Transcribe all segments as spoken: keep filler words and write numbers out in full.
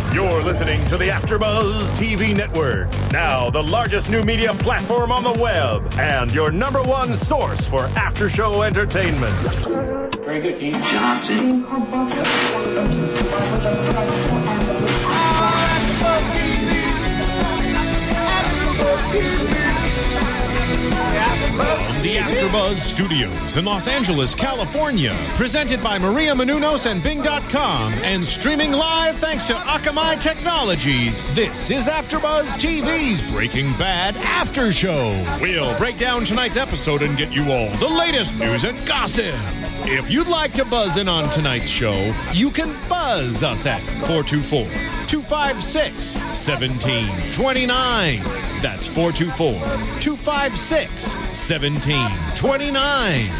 You're listening to the AfterBuzz T V network, now the largest new media platform on the web, and your number one source for after-show entertainment. Very good, King Johnson. From the AfterBuzz Studios in Los Angeles, California, presented by Maria Menounos and Bing dot com, and streaming live thanks to Akamai Technologies, this is AfterBuzz T V's Breaking Bad After Show. We'll break down tonight's episode and get you all the latest news and gossip. If you'd like to buzz in on tonight's show, you can buzz us at four two four, two five six, one seven two nine. That's four two four, two five six, one seven two nine.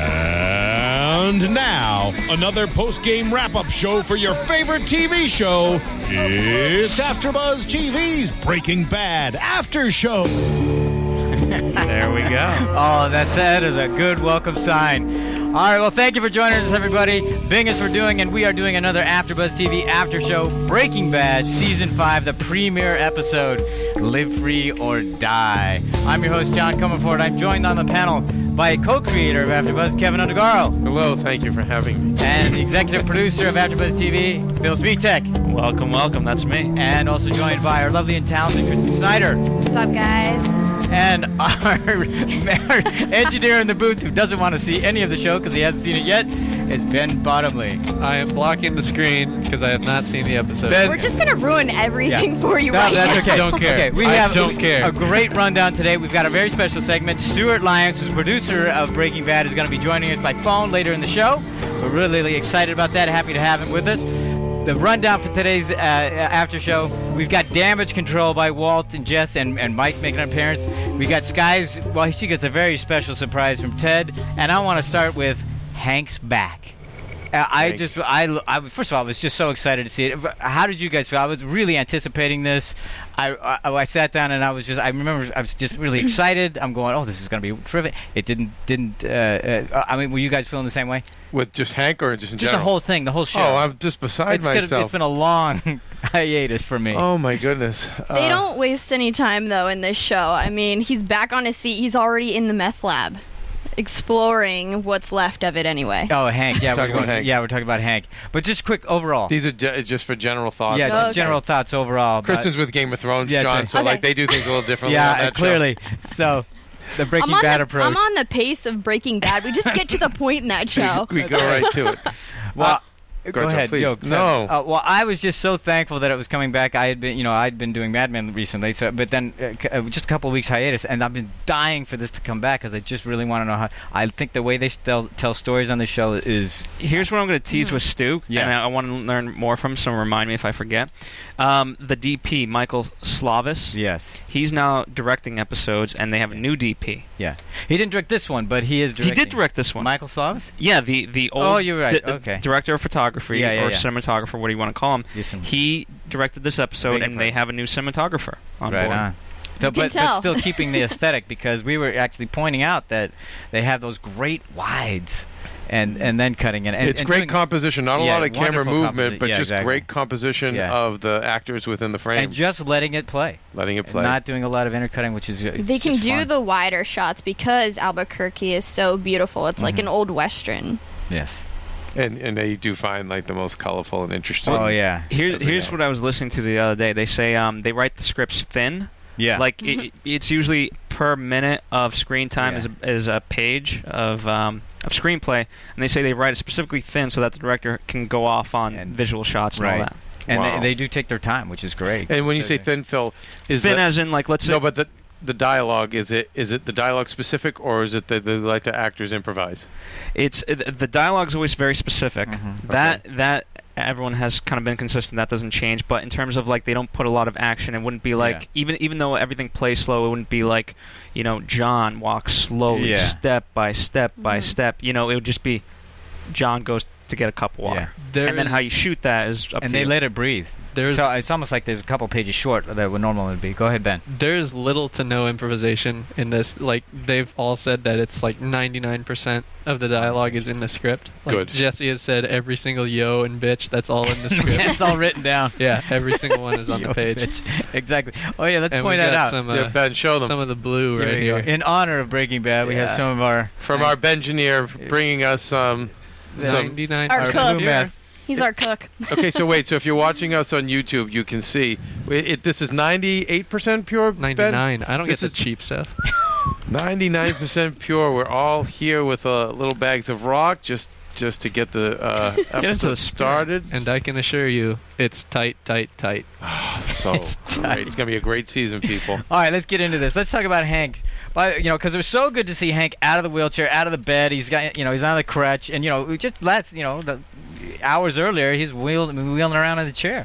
And now, another post-game wrap-up show for your favorite T V show. It's AfterBuzz T V's Breaking Bad After Show. There we go. Oh, that's that is a good welcome sign. All right, well, thank you for joining us, everybody. Bing is for doing, and we are doing another AfterBuzz T V after show, Breaking Bad Season five, the premiere episode, Live Free or Die. I'm your host, John Comerford. I'm joined on the panel by co-creator of AfterBuzz, Kevin Undergaro. Hello, thank you for having me. And the executive producer of AfterBuzz T V, Bill Svitek. Welcome, welcome. That's me. And also joined by our lovely and talented Christy Snyder. What's up, guys? And our, our engineer in the booth who doesn't want to see any of the show because he hasn't seen it yet is Ben Bottomley. I am blocking the screen because I have not seen the episode. Ben, we're just going to ruin everything yeah. for you no, right that's now. Okay. Don't care. Okay, we I have don't care. a great rundown today. We've got a very special segment. Stuart Lyons, who's producer of Breaking Bad, is going to be joining us by phone later in the show. We're really, really excited about that. Happy to have him with us. The rundown for today's uh, after show, we've got Damage Control by Walt and Jess and, and Mike making an appearance. We got Sky's, well, she gets a very special surprise from Ted. And I want to start with Hank's back. Uh, I just, I, I, first of all, I was just so excited to see it. How did you guys feel? I was really anticipating this. I, I, I sat down and I was just, I remember I was just really excited. I'm going, oh, this is going to be terrific. It didn't, didn't, uh, uh, I mean, were you guys feeling the same way? With just Hank or just in just general? Just the whole thing, the whole show. Oh, I'm just beside it's myself. Gonna, it's been a long hiatus for me. Oh, my goodness. They uh, don't waste any time, though, in this show. I mean, he's back on his feet. He's already in the meth lab, exploring what's left of it anyway. Oh, Hank. Yeah, we're talking we're, about Hank. Yeah, we're talking about Hank. But just quick overall. These are ge- just for general thoughts. Yeah, oh, just okay. general thoughts overall. Kristen's with Game of Thrones, yeah, John, right. so okay. like they do things a little differently yeah, on that clearly. show. So, the Breaking I'm Bad the, approach. I'm on the pace of Breaking Bad. We just get to the point in that show. We go right to it. Well, Uh, Go, Go ahead, please. Yo, No. Uh, well, I was just so thankful that it was coming back. I had been, you know, I'd been doing Mad Men recently, so but then uh, c- uh, just a couple of weeks hiatus, and I've been dying for this to come back because I just really want to know how. I think the way they tell tell stories on the show is. Here's what I'm going to tease with Stu, Yeah. and I, I want to learn more from him, so remind me if I forget. Um, the D P, Michael Slavis, Yes. he's now directing episodes, and they have a new D P. Yeah. He didn't direct this one, but he is directing. He did direct this one. Michael Slavis? Yeah, the the old Oh, you're right. di- Okay. director of photography Yeah, yeah, or yeah. cinematographer, what do you want to call him? Yes, sir. He directed this episode, Beg and your they pardon. have a new cinematographer on Right board. on. So, You can but, but tell. still keeping the aesthetic because we were actually pointing out that they have those great wides and and then cutting in. And, It's and great doing, composition, not a Yeah, lot of camera wonderful movement, composi- but yeah, just exactly. great composition Yeah. of the actors within the frame. and just letting it play. letting it play. Not doing a lot of intercutting, which is uh, They it's can just do fun. the wider shots because Albuquerque is so beautiful. It's like Mhm. an old western. Yes. and and they do find like the most colorful and interesting. Oh yeah. Here, Every here's day. what I was listening to the other day. They say um, they write the scripts thin. Yeah. Like it, it's usually per minute of screen time Yeah. is a, is a page of um, of screenplay, and they say they write it specifically thin so that the director can go off on And- visual shots and all right. that. And Wow. they, they do take their time, which is great. And when you So say they- thin, Phil, is Thin the, as in like let's say no, but the the dialogue is it is it the dialogue specific or is it that they like the actors improvise? it's it, the dialogue's always very specific. Mhm. That that everyone has kind of been consistent. That doesn't change. But in terms of like they don't put a lot of action. It wouldn't be like Yeah. even even though everything plays slow. It wouldn't be like you know John walks slowly, Yeah. step by step by Mhm. step. You know it would just be John goes to get a cup of water. Yeah. And then how you shoot that is up And to they you. let it breathe. There's So it's almost like there's a couple pages short that would normally be. Go ahead, Ben. there's little to no improvisation in this. Like they've all said that it's like ninety-nine percent of the dialogue is in the script. Like Good. Jesse has said every single yo and bitch. That's all in the script. It's all written down. Yeah, every single one is on the Yo, page. bitch. Exactly. Oh yeah, let's And point we've that got out. some, uh, Yeah, Ben, show them. some of the blue Here right we go. here. In honor of Breaking Bad, we have Yeah. some of our From our Bengineer bringing us um, some. ninety-nine. Our our cook. blue meth. He's our cook. Okay, so wait. So if you're watching us on YouTube, you can see it, it, this is ninety-eight percent pure. Ben? ninety-nine. I don't This get the is- cheap stuff. ninety-nine percent pure. We're all here with uh, little bags of rock just just to get the uh, into episode the spirit. started. And I can assure you, it's tight, tight, tight. So It's great. tight. It's gonna be a great season, people. All right, let's get into this. Let's talk about Hank. But you know, because it was so good to see Hank out of the wheelchair, out of the bed. He's got, you know, he's on the crutch, and you know, we just last, you know, the hours earlier, he's wheeling, wheeling around in the chair.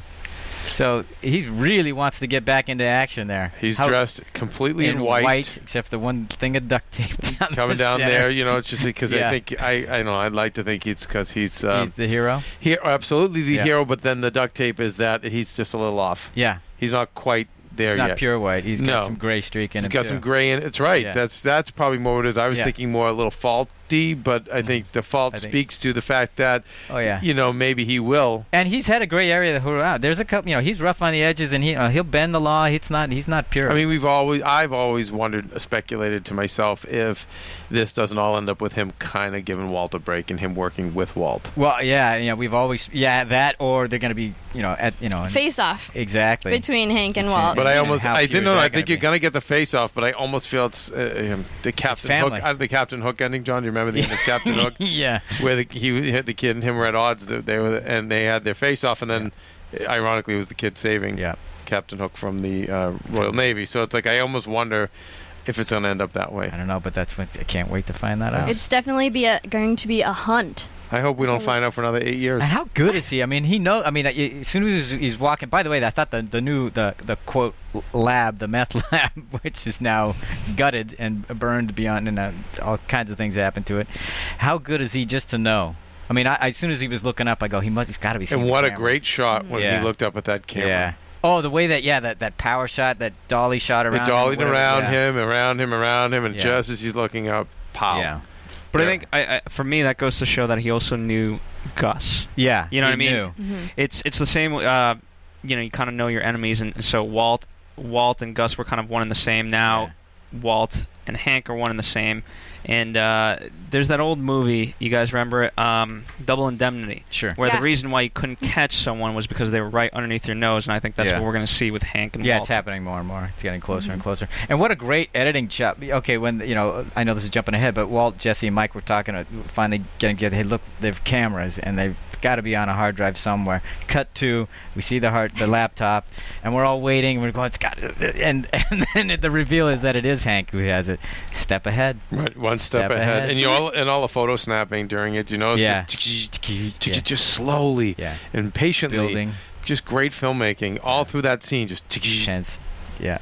So he really wants to get back into action there. He's How- dressed completely in, in white, except the one thing of duct tape down coming the down center. there. You know, it's just because Yeah. I think I I don't know. I'd like to think it's because he's um, He's the hero. he absolutely the Yeah. hero, but then the duct tape is that he's just a little off. Yeah, He's not quite there he's not yet. pure white. He's No. got some gray streak in He's him got too. some gray in it. It's right. Yeah. That's that's probably more what it is. I was Yeah. thinking more a little faulty, but I think the fault I think- speaks to the fact that Oh yeah. you know maybe he will. And he's had a gray area throughout. There's a couple, you know, he's rough on the edges, and he uh, he'll bend the law. He's not he's not pure. I mean, we've always I've always wondered, uh, speculated to myself if this doesn't all end up with him kind of giving Walt a break and him working with Walt. well, yeah, you know, we've always yeah that, or they're going to be, you know, at you know in- Face off exactly. between Hank and Between- Walt. But I And almost how I pure didn't know. is I that think gonna you're be? gonna get the face off, but I almost feel it's uh, um, the Captain Hook. family. Uh, the Captain Hook ending. John, do you remember the end of Captain Hook? yeah. Where the, he hit the kid and him were at odds. They, they were, and they had their face off, and then, ironically, it was the kid saving Yeah. Captain Hook from the uh, Royal Navy. So it's like I almost wonder if it's going to end up that way. I don't know, but that's what I can't wait to find that out. It's definitely be a, going to be a hunt. I hope we don't find out for another eight years. And how good is he? I mean, he know. I mean, uh, y- as soon as he's walking. By the way, I thought the the new the the quote lab, the meth lab, which is now gutted and burned beyond, and uh, all kinds of things happened to it. How good is he just to know? I mean, I, I, as soon as he was looking up, I go, he must. He's got to be. seeing And the what a cameras. great shot when Yeah. he looked up at that camera. Yeah. Oh, the way that yeah that, that power shot, that dolly shot They around. dollied him, whatever, around yeah. him, around him, around him, and Yeah. just as he's looking up, pow. Yeah. But Yeah. I think, I, I, for me, that goes to show that he also knew Gus. Yeah. You know he what I mean? knew. Mm-hmm. It's it's the same. Uh, you know, you kind of know your enemies, and, and so Walt, Walt and Gus were kind of one and the same. Now, Walt and Hank are one and the same. And uh, there's that old movie, you guys remember it, um, Double Indemnity, Sure. where Yeah. the reason why you couldn't catch someone was because they were right underneath your nose, and I think that's Yeah. what we're going to see with Hank and Yeah, Walt. it's happening more and more. It's getting closer Mm-hmm. and closer. And what a great editing job. Okay, when you know, I know this is jumping ahead, but Walt, Jesse, and Mike were talking. Uh, finally, getting get. Hey, look, they've cameras, and they've got to be on a hard drive somewhere. Cut to, we see the hard, the laptop, and we're all waiting. We're going, it's got, and and then the reveal is that it is Hank who has it. Step ahead. Right, one step, Step ahead. ahead. And you all and all the photo snapping during it, you know, it's Yeah. just, Yeah. just slowly Yeah. and patiently, Building. just great filmmaking all through that scene. Just Tense. Yeah.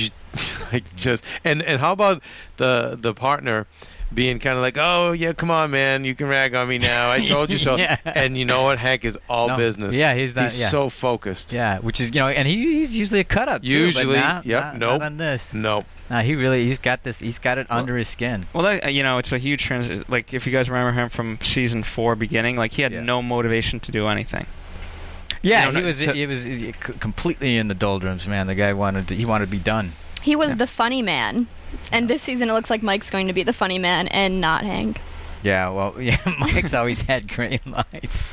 like just and and how about the the partner being kind of like, oh yeah, come on man, you can rag on me now. I told you so. Yeah. And you know what, Hank is all No. business. Yeah, he's not- He's yeah. so focused. Yeah, which is, you know, and he, he's usually a cut up. Usually, too, but not, yep, not, nope. not on this. No. No, he really, he's got this, he's got it under his skin. Well, that, uh, you know, it's a huge trans. Like, if you guys remember him from season four beginning, like, he had Yeah. no motivation to do anything. Yeah, You know, he was, to- he was he, c- completely in the doldrums, man. The guy wanted, to, he wanted to be done. He was the funny man. And this season it looks like Mike's going to be the funny man and not Hank. Yeah, well, yeah, Mike's always had green lights.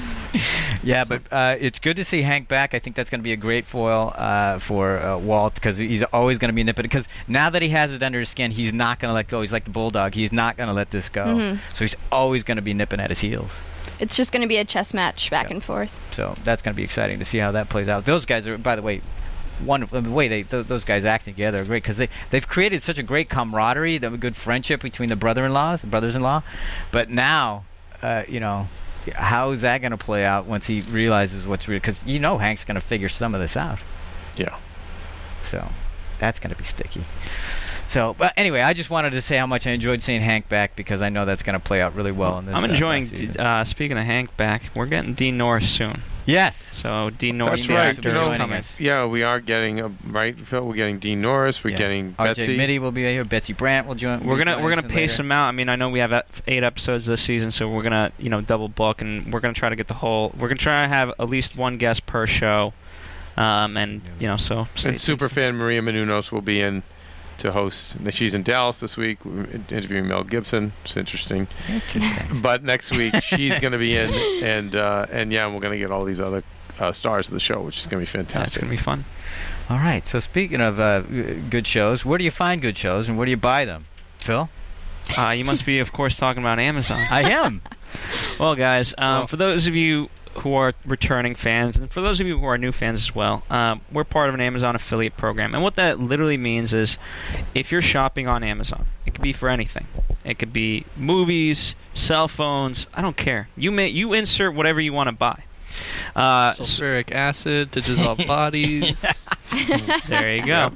Yeah, but uh, it's good to see Hank back. I think that's going to be a great foil uh, for uh, Walt, because he's always going to be nipping. Because now that he has it under his skin, he's not going to let go. He's like the bulldog. He's not going to let this go. Mhm. So he's always going to be nipping at his heels. It's just going to be a chess match back Yeah. and forth. So that's going to be exciting to see how that plays out. Those guys are, by the way, wonderful. The way they th- those guys acting together are great, because they they've created such a great camaraderie, the good friendship between the brother-in-laws, brothers-in-law. But now, uh, you know, how is that going to play out once he realizes what's real? Because you know Hank's going to figure some of this out. Yeah. So that's going to be sticky. So, but anyway, I just wanted to say how much I enjoyed seeing Hank back because I know that's going to play out really well in this. I'm uh, enjoying. next season. Uh, speaking of Hank back, we're getting Dean Norris soon. Yes. So Dean Norris, That's the right. actor, You know, is coming. yeah, we are getting a, right, Phil. We're getting Dean Norris. We're Yeah. getting R J Betsy. Mitty will be here. Betsy Brandt will join. We're be gonna joining we're gonna us pace later. them out. I mean, I know we have eight episodes this season, so we're gonna you know double book, and we're gonna try to get the whole. We're gonna try to have at least one guest per show, um, and you know so. stay And tuned. superfan Maria Menounos will be in to host. She's in Dallas this week, we're interviewing Mel Gibson. It's interesting. Interesting. But next week she's going to be in, and uh, and yeah, we're going to get all these other uh, stars of the show, which is going to be Yeah, it's fantastic. gonna be fun. All right. So speaking of uh, good shows, where do you find good shows and where do you buy them, Phil? Uh, you must be, of course, talking about Amazon. I am. Well, guys, um, Well- for those of you who are returning fans, and for those of you who are new fans as well, um, we're part of an Amazon affiliate program. And what that literally means is if you're shopping on Amazon, it could be for anything. It could be movies, cell phones, I don't care. You may you insert whatever you want to buy. Uh, so- Sulfuric acid to dissolve bodies. there you go.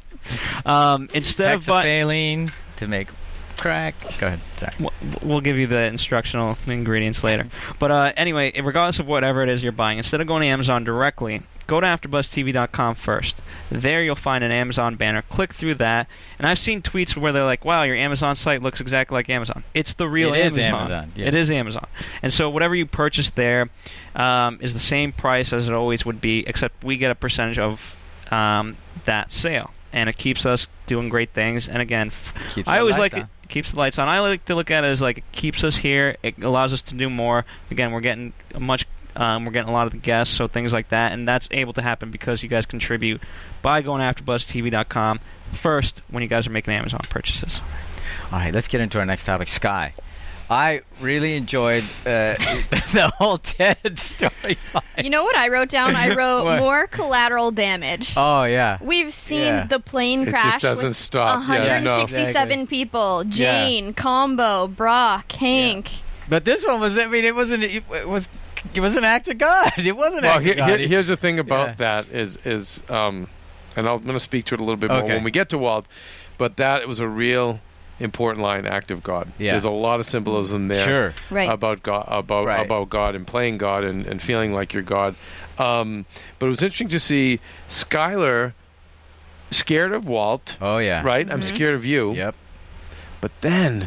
Um, instead of buying... Hexaphylline to make crack. Go ahead. Sorry. We'll- We'll give you the instructional ingredients later. But uh, anyway, regardless of whatever it is you're buying, instead of going to Amazon directly, go to after buzz T V dot com first. There you'll find an Amazon banner. Click through that. And I've seen tweets where they're like, wow, your Amazon site looks exactly like Amazon. It's the real It is Amazon. Amazon, yeah. It is Amazon. And so whatever you purchase there um, is the same price as it always would be, except we get a percentage of um, that sale. And it keeps us doing great things. And again, f- Keeps I the always lights like on. it. Keeps the lights on. I like to look at it as like it keeps us here. It allows us to do more. Again, we're getting a much. Um, we're getting a lot of the guests, so things like that, and that's able to happen because you guys contribute by going to after buzz T V dot com first when you guys are making Amazon purchases. All right, let's get into our next topic, Sky. I really enjoyed uh, the whole Ted storyline. You know what I wrote down? I wrote What? more collateral damage. Oh, yeah. We've seen Yeah. the plane It crash just doesn't with stop. Yeah, no. one hundred sixty-seven Exactly. people. Jane, Combo, Brock, Hank. But this one was, I mean, it wasn't, it was, it was an act of God. It wasn't an Well, act here, of God. here- here's the thing about Yeah. that is is um, and I'm going to speak to it a little bit more Okay. when we get to Walt, but that it was a real important line, act of God. Yeah. There's a lot of symbolism there. Sure. Right. About God, about Right. about God and playing God and, and feeling like you're God. Um, but it was interesting to see Skylar scared of Walt. Oh, yeah. Right, I'm scared of you. Yep. But then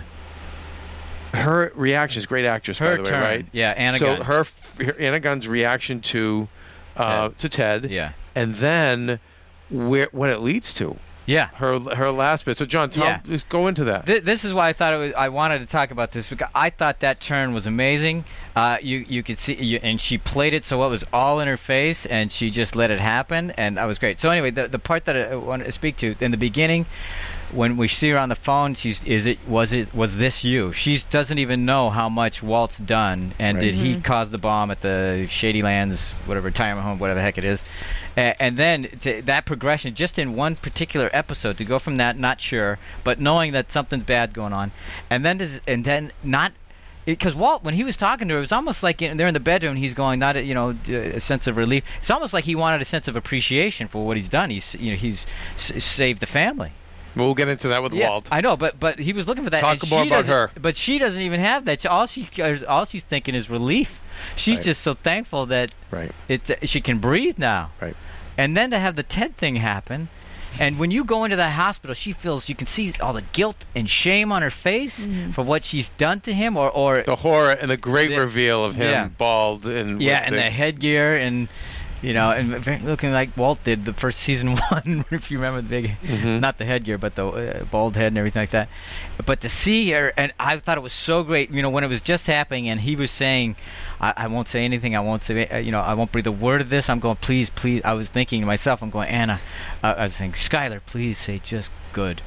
her reaction is great actress, by Her the way, turn. right? Yeah, Anna so Gunn. her, her Anna Gunn's reaction to uh, to Ted, Yeah. and then where what it leads to. Yeah. Her her last bit. So John, tell, Yeah. just go into that. Th- this is why I thought it was. I wanted to talk about this because I thought that turn was amazing. Uh, you you could see, you, and she played it so it was all in her face, and she just let it happen, and that was great. So anyway, the the part that I wanted to speak to in the beginning, when we see her on the phone, she's is it was it was this you? She doesn't even know how much Walt's done, and Right. did he cause the bomb at the Shady Lands, whatever retirement home, whatever the heck it is. Uh, and then to, that progression, just in one particular episode, to go from that not sure, but knowing that something's bad going on, and then to, and then not, because Walt, when he was talking to her, it was almost like in, they're in the bedroom, and he's going, not a, you know, a sense of relief. It's almost like he wanted a sense of appreciation for what he's done. He's you know he's s- saved the family. We'll get into that with Yeah, Walt. I know, but but he was looking for that. Talk and more she about doesn't- her. But she doesn't even have that. All she all she's thinking is relief. She's Right. just so thankful that Right. it she can breathe now. Right. And then to have the Ted thing happen, and when you go into that hospital, she feels you can see all the guilt and shame on her face for what she's done to him, or or The horror and the great The- reveal of him yeah. bald and yeah, with and the, headgear and. You know, and very- looking like Walt did the first season one, if you remember the big, Mhm. not the headgear, but the uh, bald head and everything like that. But to see her, and I thought it was so great, you know, when it was just happening and he was saying, I, I won't say anything, I won't say, uh, you know, I won't breathe a word of this, I'm going, please, please, I was thinking to myself, I'm going, Anna, uh, I was saying, Skylar, please say just good.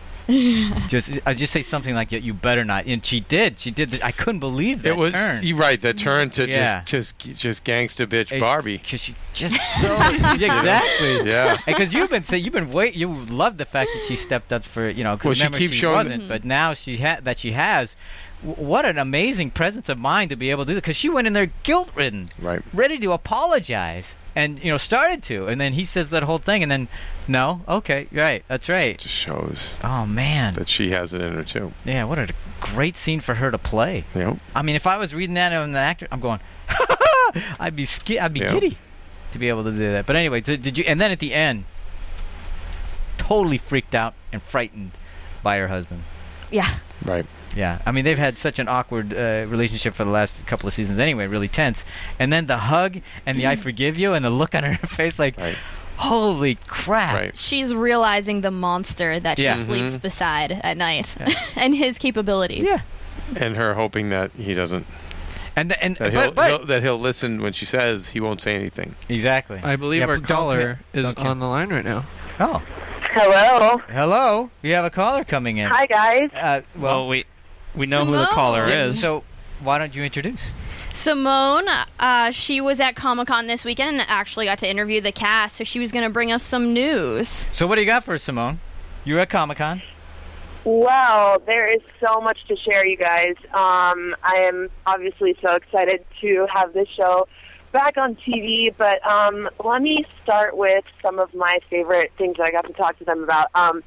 just I just say something like you better not, and she did. She did. The, I couldn't believe that it was turn. you're right. The turn to Yeah. just just just gangsta bitch It's- Barbie. Cause she just so exactly. Yeah. Because you've been saying you've been wait you love the fact that she stepped up for you know. 'cause Well, she remember keeps she showing wasn't, but now she ha- that she has. w- what an amazing presence of mind to be able to do that, because she went in there guilt-ridden, Right. ready to apologize, and you know started to, and then he says that whole thing, and then no, okay, right, that's right. Just shows Oh man, that she has it in her too. yeah, what a great scene for her to play. Yep. I mean, if I was reading that on the actor, I'm going, I'd be ski- I'd be Yeah. giddy to be able to do that. But anyway, did, did you? And then at the end, totally freaked out and frightened by her husband. Yeah. Right. Yeah, I mean they've had such an awkward uh, relationship for the last couple of seasons anyway, really tense. And then the hug and the "I forgive you" and the look on her face, like, Right. holy crap! Right. She's realizing the monster that Yeah. she sleeps Mhm. beside at night Yeah. and his capabilities. Yeah, And her hoping that he doesn't, and the, and that he'll, but, but he'll- that he'll listen when she says, he won't say anything. exactly. I believe Yeah, our but don't caller ki- is don't ki- on the line right now. Oh, Hello. hello. We have a caller coming in. Hi, guys. Uh, Well, well, we we know who the Simone. caller yeah, is. so why don't you introduce? Simone, uh, she was at Comic-Con this weekend and actually got to interview the cast, so she was going to bring us some news. So what do you got for us, Simone? You're at Comic-Con. Well, there is so much to share, you guys. Um, I am obviously so excited to have this show back on T V, but um, let me start with some of my favorite things that I got to talk to them about. Um,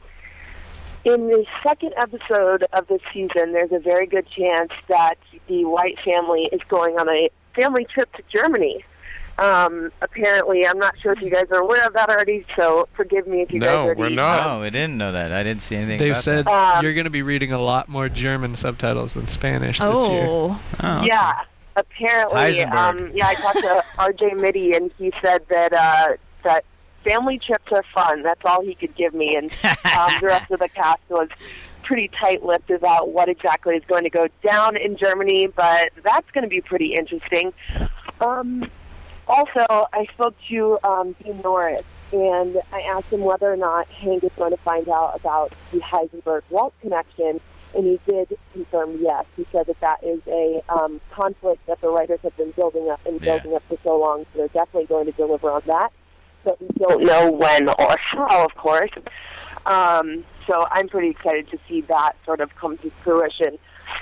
in the second episode of this season, there's a very good chance that the White family is going on a family trip to Germany. Um, apparently, I'm not sure if you guys are aware of that already, so forgive me if you No, guys already... we're not. Oh, I didn't know that. I didn't see anything They've about said that. Um, you're going to be reading a lot more German subtitles than Spanish this year. Oh. Oh. Yeah, apparently. Heisenberg. Um, yeah, I talked to R J Mitty, and he said that uh, that family trips are fun. That's all he could give me, and um, the rest of the cast was pretty tight-lipped about what exactly is going to go down in Germany, but that's going to be pretty interesting. Um, also, I spoke to um, Dean Norris, and I asked him whether or not Hank is going to find out about the Heisenberg-Walt connection, and he did confirm yes. He said that that is a um, conflict that the writers have been building up and Yeah. building up for so long, so they're definitely going to deliver on that. But we don't know when or how, of course. Um, so I'm pretty excited to see that sort of come to fruition.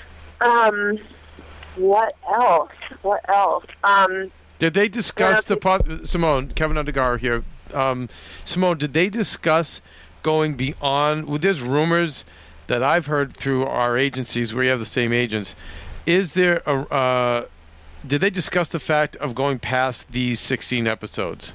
Um, what else? What else? Um, Did they discuss Yeah, the po- Simone, Kevin Undergar here. Um, Simone, did they discuss going beyond? Well, there's rumors that I've heard through our agencies, where you have the same agents. Is there a? Uh, did they discuss the fact of going past these sixteen episodes?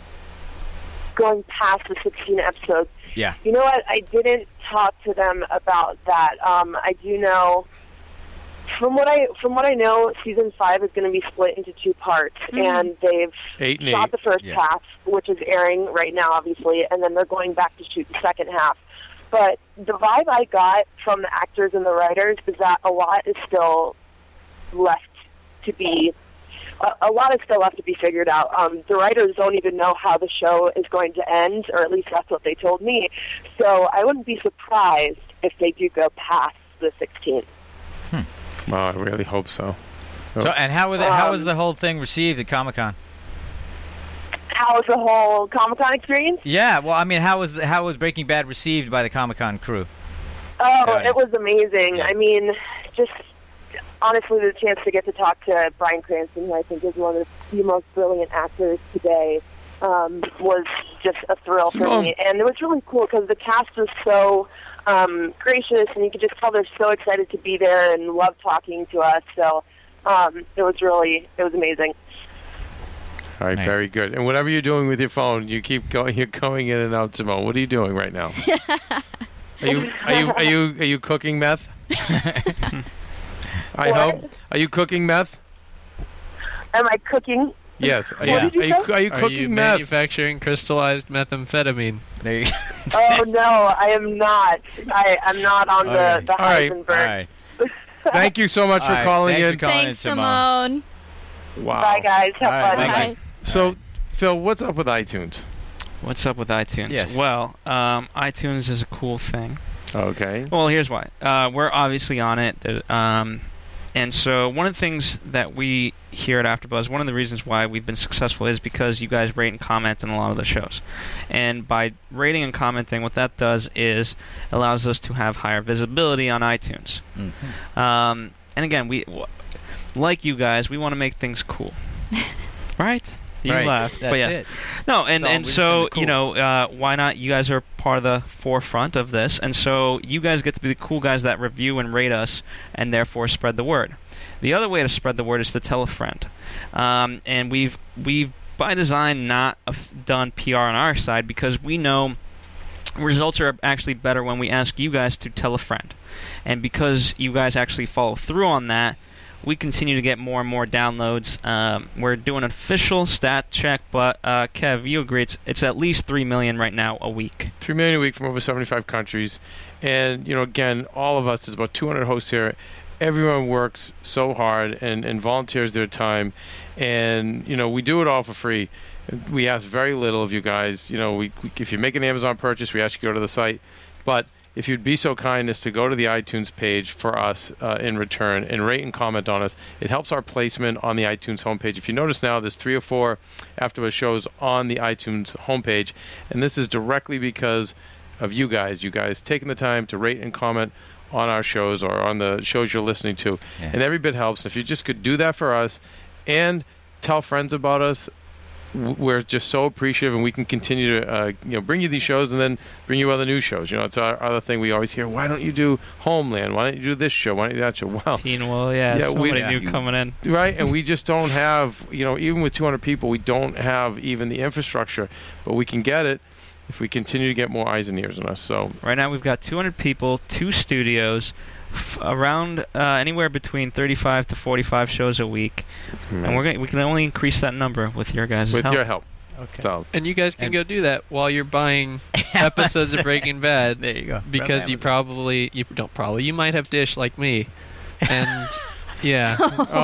going past the sixteen episodes. Yeah. You know what? I didn't talk to them about that. Um, I do know, from what I from what I know, season five is going to be split into two parts, and they've Eight and shot eight. the first Yeah. half, which is airing right now, obviously, and then they're going back to shoot the second half. But the vibe I got from the actors and the writers is that a lot is still left to be. A, a lot is still left to be figured out. Um, the writers don't even know how the show is going to end, or at least that's what they told me. So I wouldn't be surprised if they do go past the sixteen. Well, I really hope so. So, and how was it, how was Um, the whole thing received at Comic-Con? How was the whole Comic-Con experience? Yeah, well, I mean, how was the, how was Breaking Bad received by the Comic-Con crew? Oh, Yeah. it was amazing. Yeah. I mean, just honestly, the chance to get to talk to Bryan Cranston, who I think is one of the most brilliant actors today, um, was just a thrill for Simone. me. And it was really cool because the cast was so um, gracious, and you could just tell they're so excited to be there and love talking to us. So um, it was really, it was amazing. All right, Right. very good. And whatever you're doing with your phone, you keep going. You're going in and out, Simone. What are you doing right now? are you are you are you are you cooking meth? I What? hope. Are you cooking meth? Am I cooking? Yes. Are Yeah. you, did you are you, say? are you Are cooking you meth? manufacturing crystallized methamphetamine? There you Oh, no, I am not. I, I'm not on All right. the, the All right. Heisenberg. All right. Thank you so much All for right, calling thanks in. for calling in, Thanks, Simone. Simone. Wow. Bye, guys. Have All right, fun. bye-bye. Bye. So, Phil, what's up with iTunes? What's up with iTunes? Yes. Well, um, iTunes is a cool thing. Okay. Well, here's why. Uh, we're obviously on it. There- Um, and so one of the things that we here at AfterBuzz, one of the reasons why we've been successful is because you guys rate and comment on a lot of the shows. And by rating and commenting, what that does is allows us to have higher visibility on iTunes. Mhm. Um, and again, we w- like you guys, we want to make things cool, right? You right. laugh, That's but yes. it. No, and So and we just so make it cool. you know, uh, why not? You guys are part of the forefront of this, and so you guys get to be the cool guys that review and rate us, and therefore spread the word. The other way to spread the word is to tell a friend, um, and we've we've by design not uh, done P R on our side because we know results are actually better when we ask you guys to tell a friend, and because you guys actually follow through on that, we continue to get more and more downloads. Um, we're doing an official stat check, but uh, Kev, you agree it's, it's at least three million right now a week. Three million a week from over seventy-five countries, and you know, again, all of us, there's about two hundred hosts here. Everyone works so hard and, and volunteers their time, and you know, we do it all for free. We ask very little of you guys. You know, we, we if you make an Amazon purchase, we ask you to go to the site, but if you'd be so kind as to go to the iTunes page for us uh, in return and rate and comment on us, it helps our placement on the iTunes homepage. If you notice now, there's three or four AfterBuzz shows on the iTunes homepage, and this is directly because of you guys. You guys taking the time to rate and comment on our shows or on the shows you're listening to, Yeah. and every bit helps. If you just could do that for us and tell friends about us, we're just so appreciative, and we can continue to uh, you know bring you these shows and then bring you other new shows. You know, it's our other thing we always hear. Why don't you do Homeland? Why don't you do this show? Why don't you do that show? Wow. Teen Wolf, yeah, Yeah, somebody we- new yeah. coming in. Right, and we just don't have, you know, even with two hundred people, we don't have even the infrastructure, but we can get it if we continue to get more eyes and ears on us. So Right now we've got two hundred people, two studios, f- around uh, anywhere between thirty-five to forty-five shows a week, and we're gonna, we can only increase that number with your guys' with help. your help. Okay. So And you guys can And- go do that while you're buying episodes of Breaking Bad. There you go. Because From you Amazon. probably you don't probably you might have Dish like me, and yeah.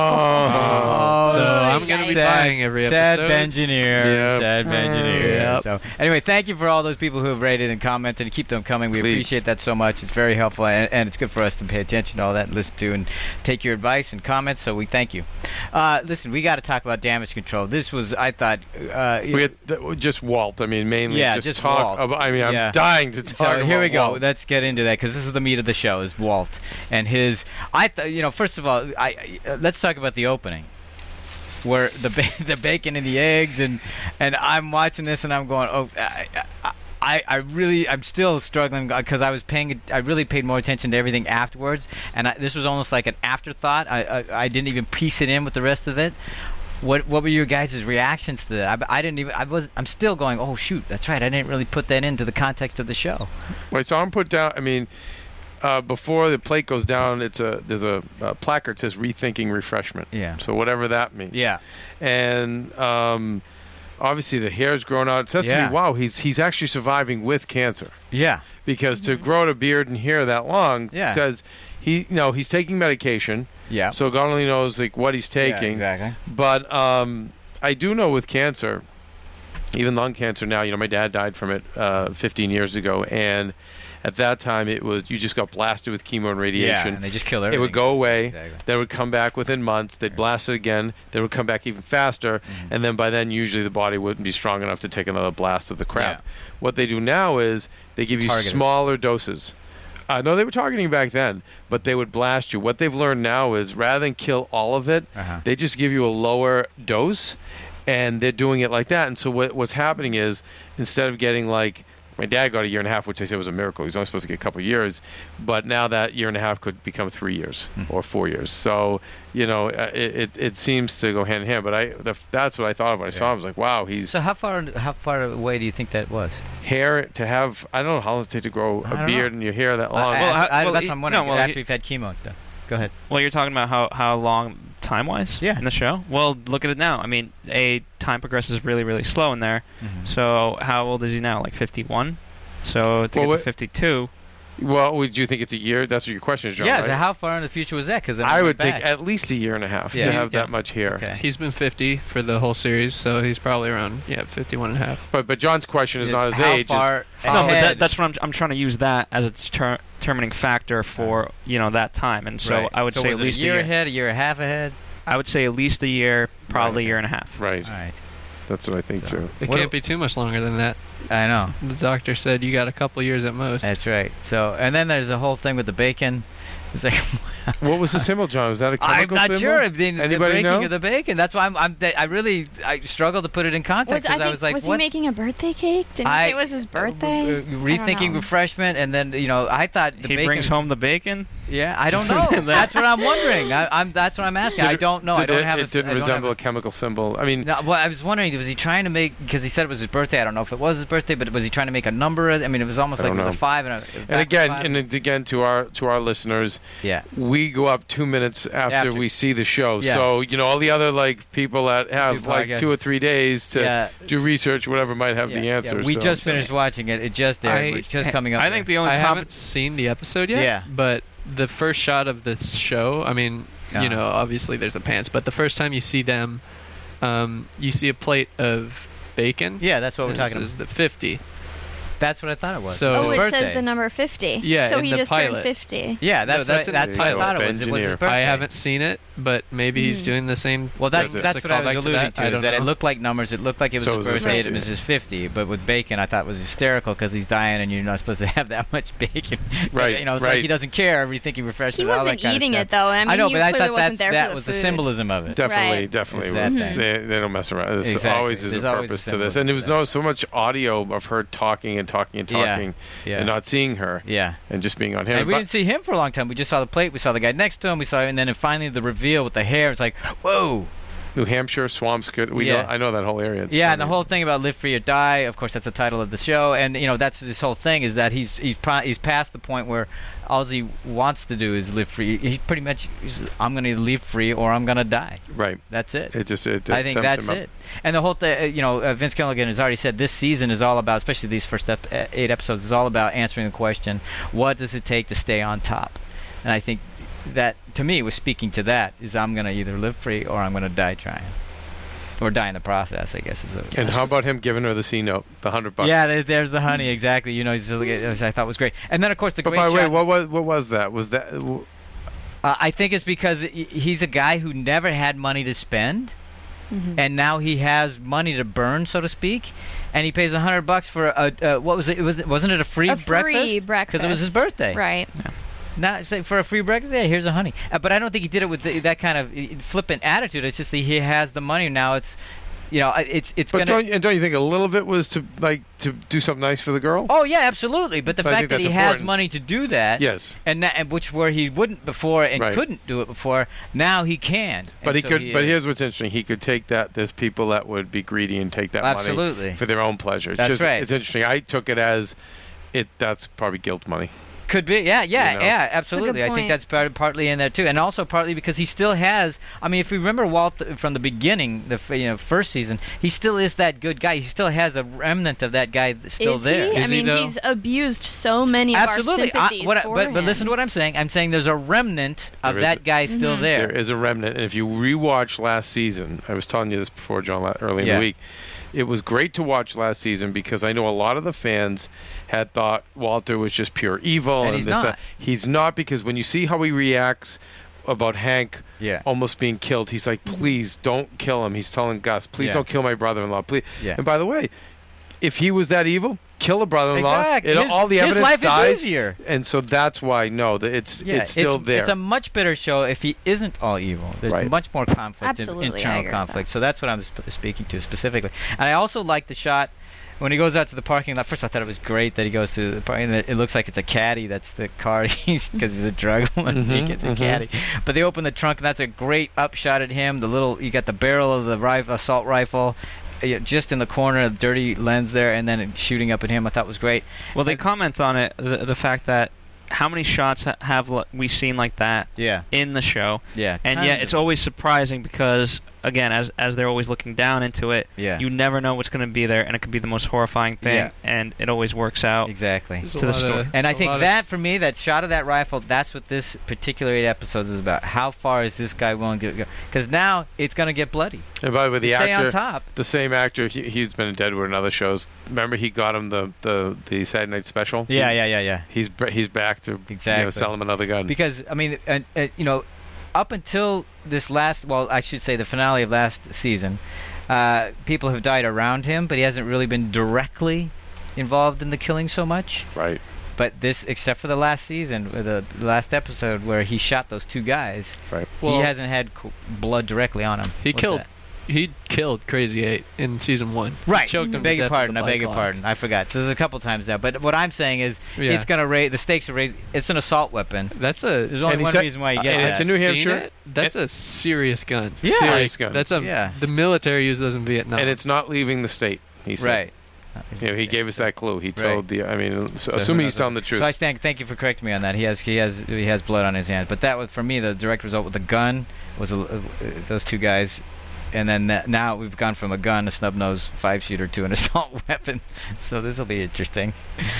oh, So I'm gonna be Sad- buying every Sad episode. Bengineer. Yep. Sad Bengineer. Yep. So anyway, thank you for all those people who have rated and commented, and keep them coming. We Please. appreciate that so much. It's very helpful, and, and it's good for us to pay attention to all that, and listen to, and take your advice and comments. So we thank you. Uh, listen, we got to talk about damage control. This was, I thought, uh, we had th- just Walt. I mean, mainly Yeah, just, just talk Walt. about. I mean, I'm Yeah. dying to talk So about here we go. Walt. Let's get into that, because this is the meat of the show. Is Walt and his? I th- you know, first of all, I uh, let's talk about the opening, where the ba- the bacon and the eggs, and and I'm watching this and I'm going, oh, I, I, I really, I'm still struggling because I was paying, I really paid more attention to everything afterwards, and I, this was almost like an afterthought. I, I I didn't even piece it in with the rest of it. What what were your guys' reactions to that? I, I didn't even. I was. I'm still going. Oh shoot, that's right. I didn't really put that into the context of the show. Wait, so I'm put down. I mean, uh, before the plate goes down, it's a there's a, a placard that says "Rethinking Refreshment." Yeah. So whatever that means. Yeah. And um, obviously the hair's grown out. It says to Yeah. me, "Wow, he's he's actually surviving with cancer." Yeah. Because to grow a beard and hair that long Yeah. says he you know he's taking medication. Yeah. So God only knows like what he's taking. Yeah, exactly. But um, I do know with cancer, even lung cancer now, you know, my dad died from it uh, fifteen years ago, and at that time it was you just got blasted with chemo and radiation. Yeah, and they just kill It everything. would go away. Exactly. Then it would come back within months. They'd blast it again. Then it would come back even faster. Mm-hmm. And then by then, usually the body wouldn't be strong enough to take another blast of the crap. Yeah. What they do now is they give you Targeted. smaller doses. Uh, no, they were targeting back then, but they would blast you. What they've learned now is rather than kill all of it, Uh-huh. they just give you a lower dose, and they're doing it like that. And so what, what's happening is instead of getting like my dad got a year and a half, which I said was a miracle. He was only supposed to get a couple of years, but now that year and a half could become three years or four years. So you know, uh, it, it it seems to go hand in hand. But I the, that's what I thought of when I saw him. I was like, wow, he's So how far how far away do you think that was? hair to have. I don't know how long does it take to grow I a don't beard know. and your hair that long. I, Well, I, how- I, well, that's he- what I'm wondering. no, well, after he- you've had chemo and stuff. Go ahead. Well, you're talking about how, how long time-wise Yeah. in the show? Well, look at it now. I mean, a time progresses really, really slow in there. Mhm. So how old is he now? Like fifty-one? So to Well, get what- to fifty-two, Well, would you think it's a year? That's what your question is, John. Yeah. right? So how far in the future was that? Because I would think at least a year and a half Yeah. to have Yeah. that much hair. Okay. He's been fifty for the whole series, so he's probably around yeah fifty-one and a half. But but John's question is Is not his how age. far It's no, but ahead- that, that's what I'm. I'm trying to use that as a ter- determining factor for you know that time, and so Right. I would so say was at it least a year, a year. ahead, a year and a half ahead. I would say at least a year, probably Right. a year and a half. right. All right. That's what I think So- too. It What can't do- be too much longer than that. I know. The doctor said you got a couple years at most. That's right. So, and then there's the whole thing with the bacon, It's like, What was the symbol, John? Was that a I'm chemical not symbol? sure. If the, the Anybody breaking know? of the bacon. That's why I'm. I'm I really I struggle to put it in Was, context I because I, think, was like, was what? he making a birthday cake? Didn't he I- say it was his birthday? Uh, I don't rethinking know. refreshment, and then you know, I thought the he bacon. brings home the bacon. Yeah, I don't know. That's what I'm wondering. I, I'm. That's what I'm asking. Did I it- don't know. did I don't it, have. It a, didn't I don't resemble have a chemical symbol. I mean, No, well, I was wondering, was he trying to make? Because he said it was his birthday. I don't know if it was his birthday, but was he trying to make a number? I mean, it was almost I like it don't was a know. five and a. and back again, five. and it- again to our to our listeners, yeah. we go up two minutes after, After. we see the show. Yeah. So you know, all the other like people that have Two like podcasts. two or three days to Yeah. do research, whatever, might have Yeah, the yeah, answers. we so. just finished watching it. It just there. I- It's just coming up. I there. think the only I comp- haven't seen the episode yet. Yeah. But the first shot of this show, I mean, Uh-huh. you know, obviously there's the pants, but the first time you see them, um, you see a plate of bacon. Yeah, that's what we're and talking this about. is the fifty. That's what I thought it was. So- It was Oh, his it birthday. says the number fifty. Yeah, So in he the just turned pilot. fifty. Yeah, that's No, that's what, in that's the what I pilot. thought it was. It was his Engineer. birthday. I haven't seen it, but maybe he's Mm. doing the same. Well, that, Does it? that's It's a what I was callback to alluding that? to. I is don't that it know. looked like numbers. It looked like it was So his it was his birthday. It birthday. was his fifty. But with bacon, I thought was hysterical because he's dying and you're not supposed to have that much bacon. Right, You know, it's right. like he doesn't care. Rethinking refreshment. He all that wasn't kind eating of it stuff. though. I mean, I know, he but I clearly thought wasn't that's, there that for the was food. the symbolism of it. Definitely, Right. definitely. It's that thing. They, they don't mess around. There's Exactly. always is There's a always purpose a to this. symbol And there was to no so much audio of her talking and talking and Yeah. talking Yeah. and not seeing her Yeah. and just being on him. And we But- didn't see him for a long time. We just saw the plate. We saw the guy next to him. We saw, and then finally the reveal with the hair. It's like, whoa. New Hampshire, Swampscott. We Yeah. know, I know that whole area. It's Yeah, and the funny. whole thing about live free or die. Of course, that's the title of the show, and you know that's this whole thing is that he's he's pro- he's past the point where all he wants to do is live free. He's pretty much he's, I'm going to live free or I'm going to die. Right. That's it. It just it, it I think sums that's him up. it. And the whole thing, you know, uh, Vince Gilligan has already said this season is all about, especially these first ep- uh, eight episodes, is all about answering the question, what does it take to stay on top? And I think that, to me, was speaking to that, is I'm going to either live free or I'm going to die trying. Or die in the process, I guess. Is a, And how about him giving her the C note, the hundred bucks? yeah, there, there's the honey, exactly. You know, he's, which I thought was great. And then, of course, the But great by the way, shot- what was what was that? Was that w- Uh, I think it's because he- he's a guy who never had money to spend, Mhm. and now he has money to burn, so to speak, and he pays a hundred bucks for a uh, what was it? It was wasn't it a free a breakfast? free breakfast. Because it was his birthday. Right. Not say for a free breakfast. Yeah, here's a honey. Uh, but I don't think he did it with the, that kind of uh, flippant attitude. It's just that he has the money now. It's you know, uh, it's it's But gonna. don't, and don't you think a little of it was to like to do something nice for the girl? Oh yeah, absolutely. But the But I fact think that that's he has important. money to do that, Yes. and that, and which where he wouldn't before and Right. couldn't do it before, now he can. But And he so could. but is. here's what's interesting: he could take that. There's people that would be greedy and take that Absolutely. money for their own pleasure. It's That's just, right. It's interesting. I took it as it. That's probably guilt money. Could be, yeah, yeah, You know? yeah, absolutely. I think point. that's part, partly in there too, and also partly because he still has. I mean, if we remember Walt th- from the beginning, the f- you know first season, he still is that good guy. He still has a remnant of that guy th- still Is there. he? I Is he, mean, though? he's abused so many Absolutely. of our sympathies I, what I- for but, but him. listen to what I'm saying. I'm saying there's a remnant of There is that a- guy still Mhm. there. There is a remnant, and if you rewatch last season, I was telling you this before, John, la- early in Yeah. the week. It was great to watch last season because I know a lot of the fans had thought Walter was just pure evil, And he's this, not. that. He's not, because when you see how he reacts about Hank Yeah. almost being killed, he's like, "Please don't kill him." He's telling Gus, "Please Yeah. don't kill my brother-in-law, please." Yeah. And by the way, if he was that evil, kill a brother-in-law. Exactly. It, His- all the his evidence life is dies, easier. and so that's why no, that it's Yeah, it's still there. It's a much better show if he isn't all evil. There's Right. much more conflict, Absolutely, in, I internal agree with conflict. So that's what I'm sp- speaking to specifically. And I also like the shot when he goes out to the parking lot. First, I thought it was great that he goes to the parking lot. It looks like it's a caddy. That's the car he's because he's a drug lord. He Mhm, gets a mhm. caddy. But they open the trunk, and that's a great upshot at him. The little you got the barrel of the rifle, assault rifle. uh, Just in the corner, a dirty lens there, and then it shooting up at him. I thought was great. Well, they comment on it, the, the fact that how many shots ha- have l- we seen like that Yeah, in the show, yeah. and tons yet of it's it. always surprising because, again, as as they're always looking down into it, Yeah. you never know what's going to be there, and it could be the most horrifying thing, Yeah. and it always works out. exactly. There's to a the lot story. of- And I a think lot of- that, for me, that shot of that rifle, that's what this particular eight episodes is about. How far is this guy willing to go? Because now it's going to get bloody. And by the way, the Stay actor, on top. the same actor, he, he's been in Deadwood and other shows. Remember, he got him the the, the Saturday Night Special. Yeah, He- yeah, yeah, yeah. He's br- he's back to you know, Exactly. sell him another gun. Because, I mean, uh, uh, you know, up until this last, well, I should say the finale of last season, uh, people have died around him, but he hasn't really been directly involved in the killing so much. right. But this, except for the last season, uh, the last episode where he shot those two guys, right. Well, he hasn't had co- blood directly on him. He What's killed. that? He killed Crazy Eight in season one. Right. He choked him I to beg your death with pardon. a I beg your black pardon. I forgot. So there's a couple times now. But what I'm saying is, Yeah. it's going to raise the stakes are raised. It's an assault weapon. That's a. There's only And he one said- reason why you uh, get and that. it's in New Seen Hampshire. it? That's a serious gun. Yeah. Serious Like, gun. That's a. Yeah. The military used those in Vietnam. And it's not leaving the state. He said. Right. You know, he gave us that clue. He Right. told the. I mean, so, So assuming who he's knows? telling the truth. So I stand. Thank you for correcting me on that. He has he has he has blood on his hands. But that was for me the direct result with the gun was uh, uh, those two guys, and then that, now we've gone from a gun, a snub nose five shooter, to an assault weapon. So this will be interesting.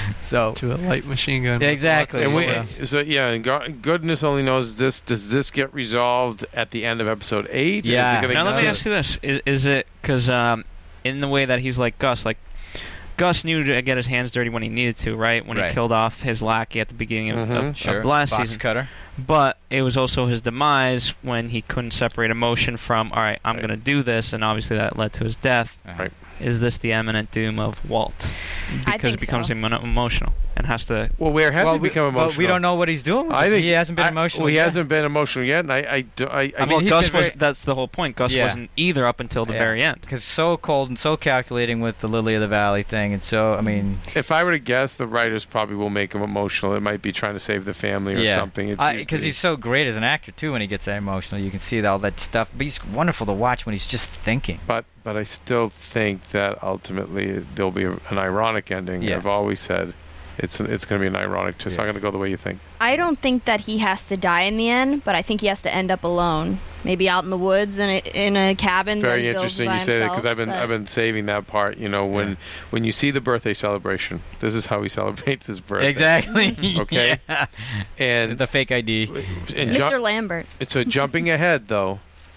So to a light machine gun. with Exactly. And lots we, of bullets. so yeah, and God, goodness only knows this. Does this get resolved at the end of episode eight? Yeah. Is it gonna Now let me go- ask you this: Is, is it because um, in the way that he's like Gus, like Gus knew to get his hands dirty when he needed to, right? When Right. he killed off his lackey at the beginning of, Mhm. of, sure. of the last Box season. cutter. But it was also his demise when he couldn't separate emotion from, all right, I'm Right. going to do this, and obviously that led to his death. Uh-huh. Right. Is this the imminent doom of Walt? I Because think it becomes so. emo- emotional and has to. Well, where has well, he we, become emotional? well, we don't know what he's doing. I think he hasn't been I- emotional. Well, he yet. hasn't been emotional yet, and I, I, do- I, I, I mean, well, he's Gus been was. very- That's the whole point. Gus Yeah. wasn't either up until the Yeah. very end. Because so cold and so calculating with the Lily of the Valley thing, and so I mean, if I were to guess, the writers probably will make him emotional. It might be trying to save the family or yeah, something. It's because usually- he's so great as an actor too. When he gets that emotional, you can see all that stuff. But he's wonderful to watch when he's just thinking. But but I still think that ultimately there'll be a, an ironic ending. Yeah. I've always said it's it's going to be an ironic twist. It's not going to go the way you think. I don't think that he has to die in the end, but I think he has to end up alone, maybe out in the woods in a, in a cabin. Very that he builds interesting by you say that because himself, I've been but- I've been saving that part. You know, when when you see the birthday celebration, this is how he celebrates his birthday. Exactly. Okay. Yeah. And The fake I D. and Mister ju- Lambert. so jumping ahead though,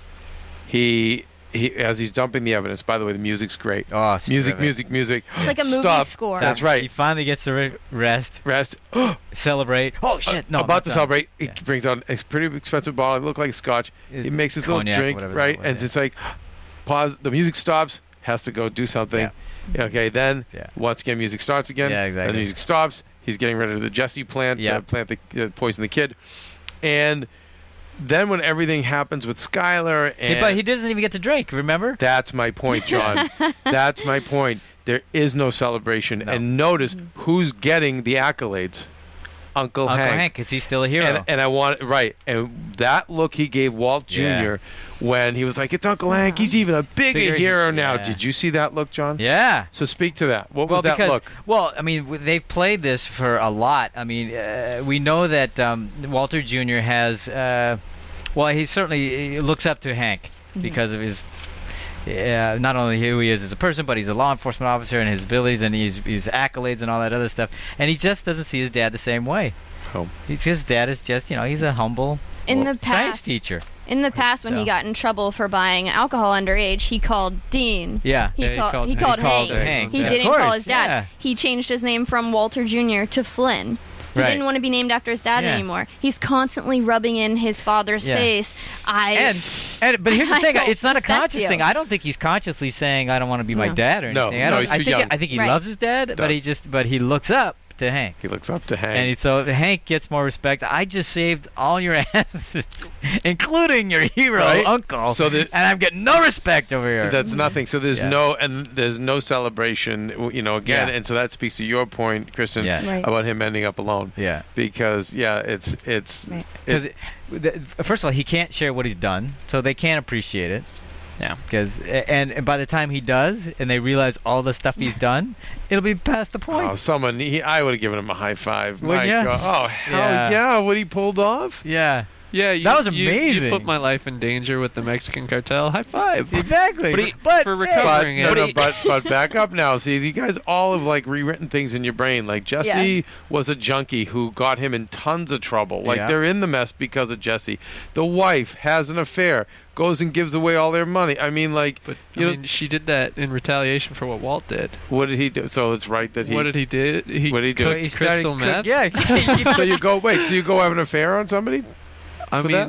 he. He, as he's dumping the evidence. By the way, the music's great. Oh, it's Music, terrific. music, music. It's like a movie Stop. score. That's He right. finally gets to re- rest, Rest. celebrate. Oh shit! No, about not to done. celebrate. He Yeah. brings out a pretty expensive bottle. It looked like scotch. It's He makes his little cognac, drink, whatever right? that was, And yeah. it's like, pause. The music stops. Has to go do something. Okay, then Yeah. once again, music starts again. Yeah, Then exactly. the music stops. He's getting rid of the Jesse plant, Yeah. the plant that uh, poisoned the kid. And then when everything happens with Skylar, and Hey, but he doesn't even get to drink. Remember? that's my point, John. That's my point. There is no celebration. No. And notice who's getting the accolades. Uncle, Uncle Hank. Hank, because he's still a hero. And, and I want right, and that look he gave Walt Junior when he was like, "It's Uncle Hank. He's even a bigger, Bigger, hero now." yeah. Did you see that look, John? yeah. So speak to that. What Well, was that because look? well, I mean, w- they've played this for a lot. I mean, uh, we know that um, Walter Junior has. Uh, well, he certainly he looks up to Hank because of his. Uh, not only who he is as a person, but he's a law enforcement officer and his abilities and his, his accolades and all that other stuff. And he just doesn't see his dad the same way. Oh. He's, his dad is just, you know, he's a humble In the science past, teacher. in the past, when So. he got in trouble for buying alcohol underage, he called Dean. Yeah. He, Yeah, he called, called- he he called called Hank. Hank, He yeah. didn't Of call course, his dad. yeah. He changed his name from Walter Junior to Flynn. He Right. didn't want to be named after his dad Yeah. anymore. He's constantly rubbing in his father's Yeah. face. I And, and but here's the I thing, don't it's not a respect conscious you. thing. I don't think he's consciously saying I don't want to be my No. dad or No, anything. I, no, don't, he's I too think young. I think he Right. loves his dad, but he Does. just but he looks up to Hank. He looks up to Hank. And he, so Hank gets more respect. I just saved all your assets, including your hero Right? uncle. So the- and I'm getting no respect over here. That's nothing. So there's Yeah. no and there's no celebration. w- You know, again, Yeah. and so that speaks to your point, Kristen, Yeah. Right. about him ending up alone. yeah. Because yeah, it's it's Right. Because first of all, he can't share what he's done, so they can't appreciate it. Yeah. Because and, and by the time he does, and they realize all the stuff he's done, it'll be past the point. oh, someone he, I would have given him a high five. Would My ya? God. Oh hell Yeah. yeah. What he pulled off. Yeah. Yeah, you, That was you- amazing. You, put my life in danger with the Mexican cartel. High five. Exactly. But he- but for hey, But, recovering no, it. no, but but back up now. See, you guys all have like rewritten things in your brain. Like Jesse Yeah. was a junkie who got him in tons of trouble. Like Yeah. they're in the mess because of Jesse. The wife has an affair, goes and gives away all their money. I mean, like, But you I know, mean, she did that in retaliation for what Walt did. what did he do? So it's right that he. what did he do? He What did he do? cooked he started crystal cook- meth. Yeah. so you go wait. So you go have an affair on somebody? I for mean, that?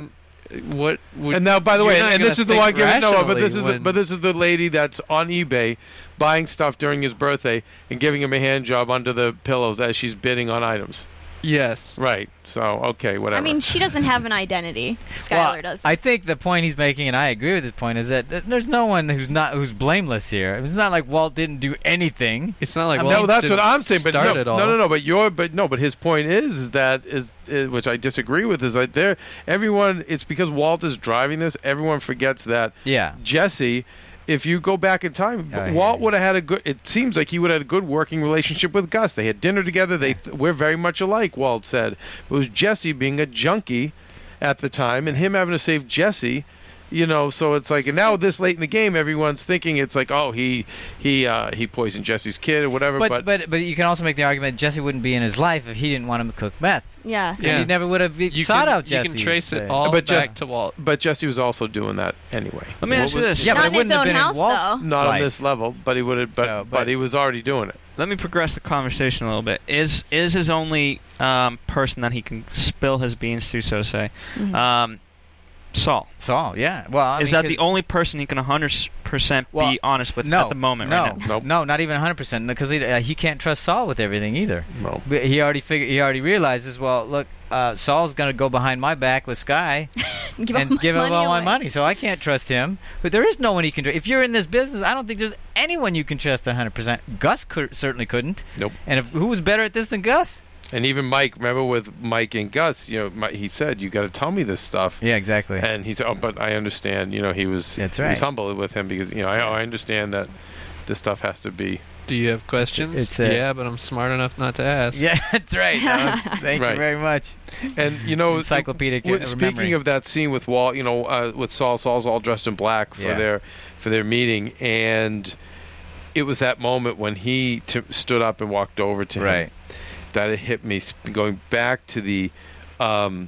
what would? And now, by the you're way, not and gonna this is the think one. Give it, no, but this is rationally the, but this is the lady that's on eBay buying stuff during his birthday and giving him a hand job under the pillows as she's bidding on items. Yes. Right. So okay, whatever. I mean, she doesn't have an identity. Skylar Well, does. I think the point he's making, and I agree with his point, is that th- there's no one who's not who's blameless here. It's not like Walt didn't do anything. It's not like I Walt no, that's didn't what I'm saying. But start no, it all. no, no, no. But your, but no, but his point is, is that is, is which I disagree with. Is like there, everyone. It's because Walt is driving this. Everyone forgets that. Yeah. Jesse. If you go back in time, Oh, yeah. Walt would have had a good. It seems like he would have had a good working relationship with Gus. They had dinner together. They we're very much alike. Walt said it was Jesse being a junkie at the time, and him having to save Jesse. You know, so it's like, and now this late in the game, everyone's thinking it's like, oh, he he uh, he poisoned Jesse's kid or whatever. But, But, but but you can also make the argument Jesse wouldn't be in his life if he didn't want him to cook meth. yeah. Yeah. He never would have You sought can, out Jesse. You can trace it say. all But back just- to Walt. but Jesse was also doing that anyway. Let me What ask you was- this. Yeah, Not but in it wouldn't his have own been in house, Walt's though. Not life. on this level, but he would have. But, So, but but- he was already doing it. Let me progress the conversation a little bit. Is is his only um, person that he can spill his beans to, so to say, Mhm. um, Saul? Saul, yeah. Well, I Is mean, that 'cause- the only person he can one hundred percent Well, be honest with no, at the moment no, right now? Nope. no, not even one hundred percent, because he, uh, he can't trust Saul with everything either. No. But he already figured. He already realizes. Well, look, uh, Saul's going to go behind my back with Sky give all and my give him money all my away. money, so I can't trust him. But there is no one he can trust. If you're in this business, I don't think there's anyone you can trust one hundred percent. Gus could, certainly couldn't. Nope. And if, who was better at this than Gus? And even Mike, remember with Mike and Gus, you know, Mi- he said, "You got to tell me this stuff." Yeah, exactly. And he said, "Oh, but I understand." You know, he was That's he was right. humble with him because you know I, I understand that this stuff has to be Do you have questions? It's a- yeah, but I'm smart enough not to ask. Yeah, that's right. That was- thank Right. you very much. And you know, Encyclopedic w- uh, speaking memory. of that scene with Walt, you know, uh, with Saul, Saul's all dressed in black for Yeah. their for their meeting, and it was that moment when he t- stood up and walked over to him Right. that it hit me. sp- Going back to the um,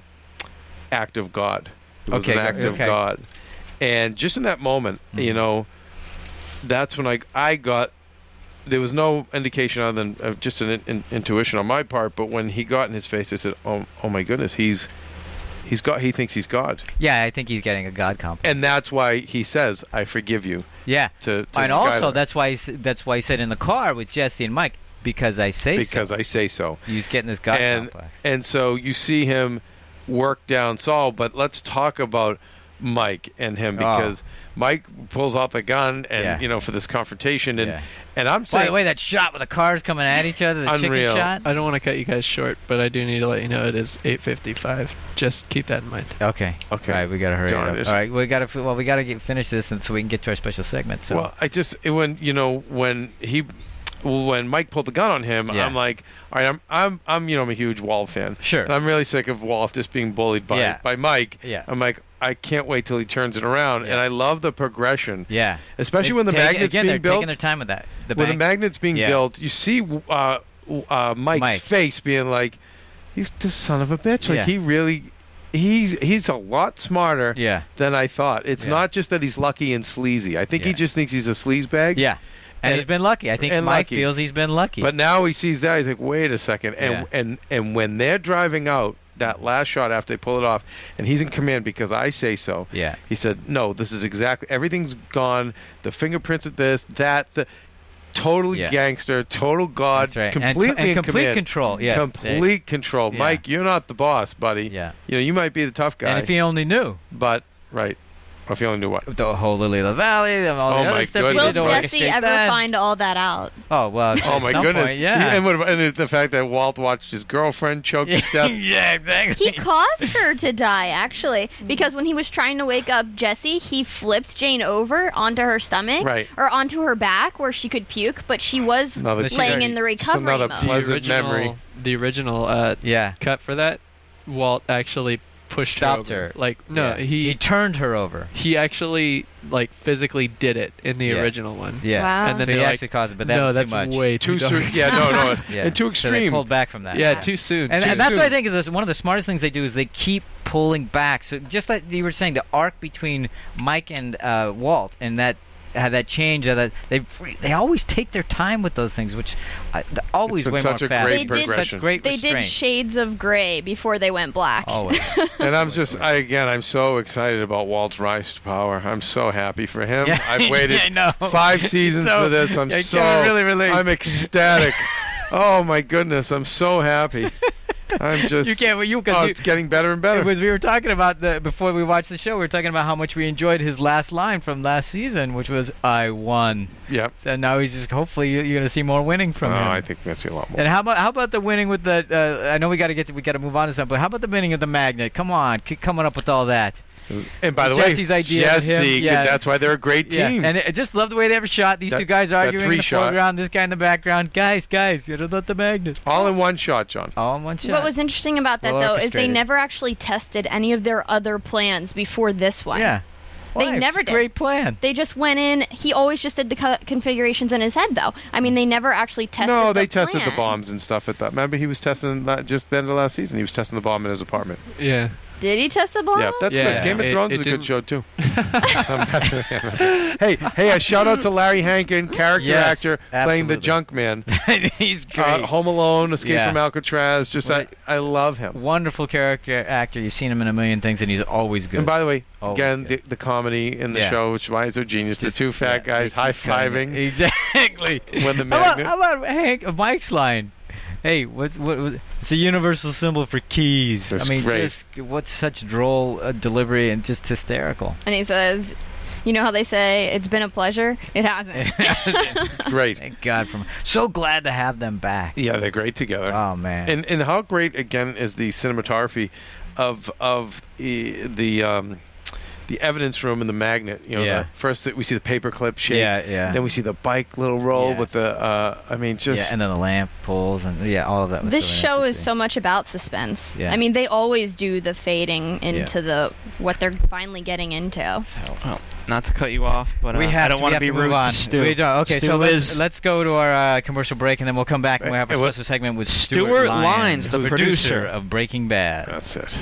act of God, it was Okay, an go- act of okay. God, and just in that moment, you Mhm. know, that's when I I got. There was no indication other than uh, just an in, in, intuition on my part. But when he got in his face, I said, "Oh, oh my goodness, he's he's got. He thinks he's God." Yeah, I think he's getting a God compliment. And that's why he says, "I forgive you." Yeah. To, to And also, Skylar, that's why he, s- that's why he said in the car with Jesse and Mike, because I say because so. I say so. He's getting this God And complex. and so you see him work down Saul. But let's talk about Mike and him Oh. because Mike pulls out the gun and Yeah. you know for this confrontation and Yeah. and I'm By saying the way, that shot with the cars coming at each other, the Unreal. chicken shot. I don't want to cut you guys short, but I do need to let you know it is eight fifty-five. Just keep that in mind. Okay. Okay. All right, we gotta hurry Darn it it. up. All right, we gotta f- well, we gotta get, finish this, and so we can get to our special segment. So. Well, I just it, when you know when he when Mike pulled the gun on him, Yeah. I'm like, all right, I'm I'm I'm you know I'm a huge Walt fan. Sure. And I'm really sick of Walt just being bullied by Yeah. by Mike. Yeah. I'm like, I can't wait till he turns it around, Yeah. and I love the progression. yeah. Especially They're when the taking- magnets again, being they're built. taking their time with that. The when the bank- magnets being Yeah. built, you see uh, uh, Mike's Mike. face being like, he's the son of a bitch. Like Yeah. he really. He's he's a lot smarter Yeah. than I thought. It's Yeah. not just that he's lucky and sleazy. I think he Yeah. just thinks he's a sleazebag. Yeah. And, And- he's been lucky. I think and Mike lucky. feels he's been lucky. But now he sees that, he's like, wait a second. And Yeah. and and when they're driving out that last shot after they pull it off, and he's in command because I say so. Yeah. He said, no, this is exactly everything's gone. The fingerprints of this, that, the total Yeah. gangster, total god, That's right. And- completely and in complete command. control, yes. Complete control. Yeah. Mike, you're not the boss, buddy. Yeah. You know, you might be the tough guy. And if he only knew but right. Or if you only knew what. the whole Lily of the Valley, and all Oh the my other stuff he goodness. did Will to Jesse orchestrate ever that. find all that out? Oh well. Oh at my some goodness! point, yeah. And, what about, and the fact that Walt watched his girlfriend choke to death. yeah, exactly. He caused her to die, actually, because when he was trying to wake up Jesse, he flipped Jane over onto her stomach, Right. or onto her back where she could puke, but she was Another laying in the recovery another mode. The pleasant original, memory. the original uh, Yeah. cut for that, Walt actually pushed Stopped her. her. over. Like no, Yeah. he he turned her over. he actually like physically did it in the Yeah. original one. Yeah. Wow. And then So he they're like, actually caused it, but that no, was that's too much. way Too too soon. dark. Yeah, no, no. Yeah. And too So they extreme. pulled back from that. Yeah, too soon. And, too and that's soon. what I think is this, one of the smartest things they do is they keep pulling back. So just like you were saying, the arc between Mike and uh, Walt, and that had that change. Uh, that they they always take their time with those things, which uh, always It's been way such more a fast. great They did- progression. Such great They restraint. did shades of gray before they went black. Always. And I'm just, I, again, I'm so excited about Walt's rise to power. I'm so happy for him. Yeah, I've waited I know. five seasons So- for this. I'm I so, can really relate. I'm ecstatic. Oh my goodness, I'm so happy. I'm just, You can't. You oh, can. it's getting better and better. It was we were talking about the before we watched the show. We were talking about how much we enjoyed his last line from last season, which was "I won." Yep. So now he's just hopefully you- you're going to see more winning from Oh, him. I think we're gonna see a lot more. And how about how about the winning with the? Uh, I know we got to get to, we got to move on to something, but how about the winning of the magnet? Come on, keep coming up with all that. And by the Jesse's way, idea of him, Jesse, yeah. that's why they're a great Yeah, team. and I just love the way they have a shot. These That- two guys that arguing in the three-shot. foreground, this guy in the background. Guys, guys, you don't let the magnet. All in one shot, John. All in one shot. What was interesting about that, Well though, is they orchestrated. never actually tested any of their other plans before this one. Yeah. They Why? It's never a did. Great plan. They just went in. He always just did the co- configurations in his head, though. I mean, they never actually tested. No, the they tested plan. the bombs and stuff at that. Remember, he was testing that just the end of last season. He was testing the bomb in his apartment. Yeah. Did he test the bomb? Yeah, that's Yeah, good. Game of it- Thrones it is a good didn't- show too. Um, that's- hey, hey! A shout out to Larry Hankin, character Yes, actor playing the absolutely. junk man. He's great. Uh, Home Alone, Escape Yeah. from Alcatraz. Just I, Right. I love him. Wonderful character actor. You've seen him in a million things, and he's always good. And by the way, Always again, good. the, the comedy in the Yeah. show, which why is so genius. Just- the two fat yeah, guys they high keep cutting fiving it. Exactly. when the How about, magnet. how about Hank uh, Mike's line? Hey, what's what, what? It's a universal symbol for keys. That's I mean, great. just what's such droll uh, delivery and just hysterical. And he says, "You know how they say it's been a pleasure? It hasn't." Great. Thank God. From so glad to have them back. Yeah, they're great together. Oh man. And and how great again is the cinematography of of the the um, the evidence room and the magnet. You know, Yeah. the, first we see the paperclip shape. Yeah, yeah. Then we see the bike little roll Yeah. with the. Uh, I mean, just yeah, and then the lamp pulls and yeah, all of that. Was This really show nice to is see. so much about suspense. Yeah. I mean, they always do the fading into the what they're finally getting into. Well, not to cut you off, but uh, we have I don't to, want we have be to rude move on. to Stu. We don't. Okay, Stu so let's, is let's go to our uh, commercial break, and then we'll come back and we'll have a Hey, what- special segment with Stuart Stuart Lyons, the who's producer. of Breaking Bad. that's it.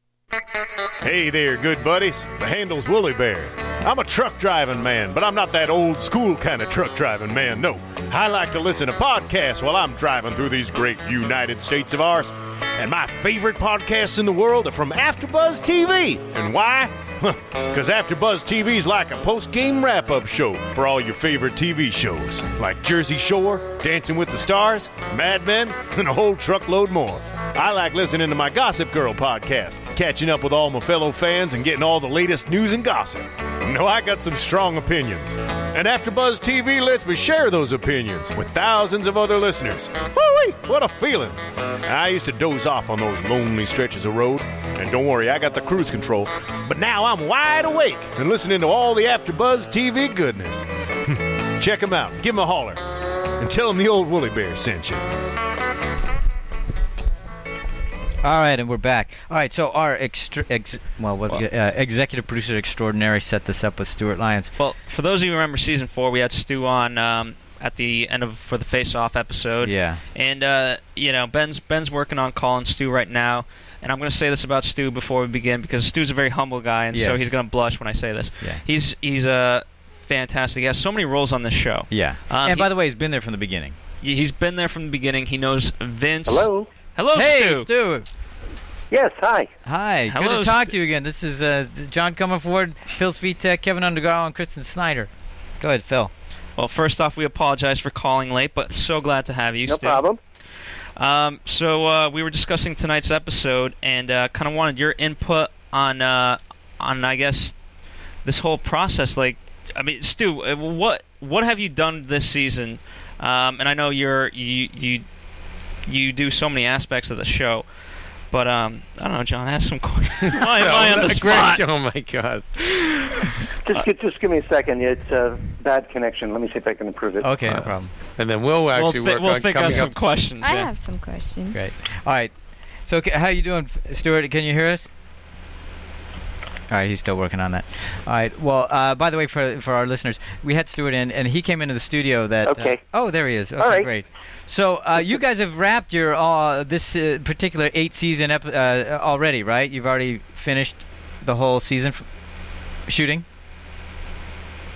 Hey there, good buddies. The handle's Woolly Bear. I'm a truck driving man, but I'm not that old school kind of truck driving man, no. I like to listen to podcasts while I'm driving through these great United States of ours. And my favorite podcasts in the world are from AfterBuzz T V. And why? Because AfterBuzz T V's like a post-game wrap-up show for all your favorite T V shows, like Jersey Shore, Dancing with the Stars, Mad Men, and a whole truckload more. I like listening to my Gossip Girl podcast, catching up with all my fellow fans and getting all the latest news and gossip. No, I got some strong opinions. And AfterBuzz T V lets me share those opinions with thousands of other listeners. Woo-wee, what a feeling. I used to doze off on those lonely stretches of road. And don't worry, I got the cruise control. But now I'm wide awake and listening to all the AfterBuzz T V goodness. Check them out. Give them a holler. And tell them the old Woolly Bear sent you. All right, and we're back. All right, so our extra, ex, well, what, Well- uh, executive producer extraordinary set this up with Stuart Lyons. Well, for those of you who remember season four, we had Stu on um, at the end of for the Face Off episode. Yeah. And uh, you know, Ben's Ben's working on calling Stu right now. And I'm going to say this about Stu before we begin because Stu's a very humble guy, and so Yes. he's going to blush when I say this. Yeah. He's he's uh, fantastic. He has so many roles on this show. Yeah. Um, and by he- the way, he's been there from the beginning. He's been there from the beginning. He knows Vince. Hello. Hello, hey, Stu. Stu. Yes, hi. Hi. Hello, Good to talk Stu. to you again. This is uh, John Comerford, Phil Svitek, Kevin Undergaro, and Kristen Snyder. Go ahead, Phil. Well, first off, we apologize for calling late, but so glad to have you, No Stu. problem. Um, so uh, we were discussing tonight's episode, and uh, kind of wanted your input on, uh, on I guess, this whole process. Like, I mean, Stu, uh, what what have you done this season? Um, and I know you're you you you do so many aspects of the show, but um, I don't know, John. Ask some questions. Why am I on the That's spot? great. Oh my God. Just, gi- just give me a second. It's a bad connection. Let me see if I can improve it. Okay, Uh, no problem. And then we'll We'll, actually thi- work we'll on think coming of some up. questions. I yeah. have some questions. Great. All right. So, ca- how you doing, Stuart? Can you hear us? All right, he's still working on that. All right. Well, uh, by the way, for for our listeners, we had Stuart in, and he came into the studio. That Okay. Uh, oh, there he is. Okay, All right. great. So, uh, you guys have wrapped your uh, this uh, particular eight season ep- uh, already, right? You've already finished the whole season f- shooting.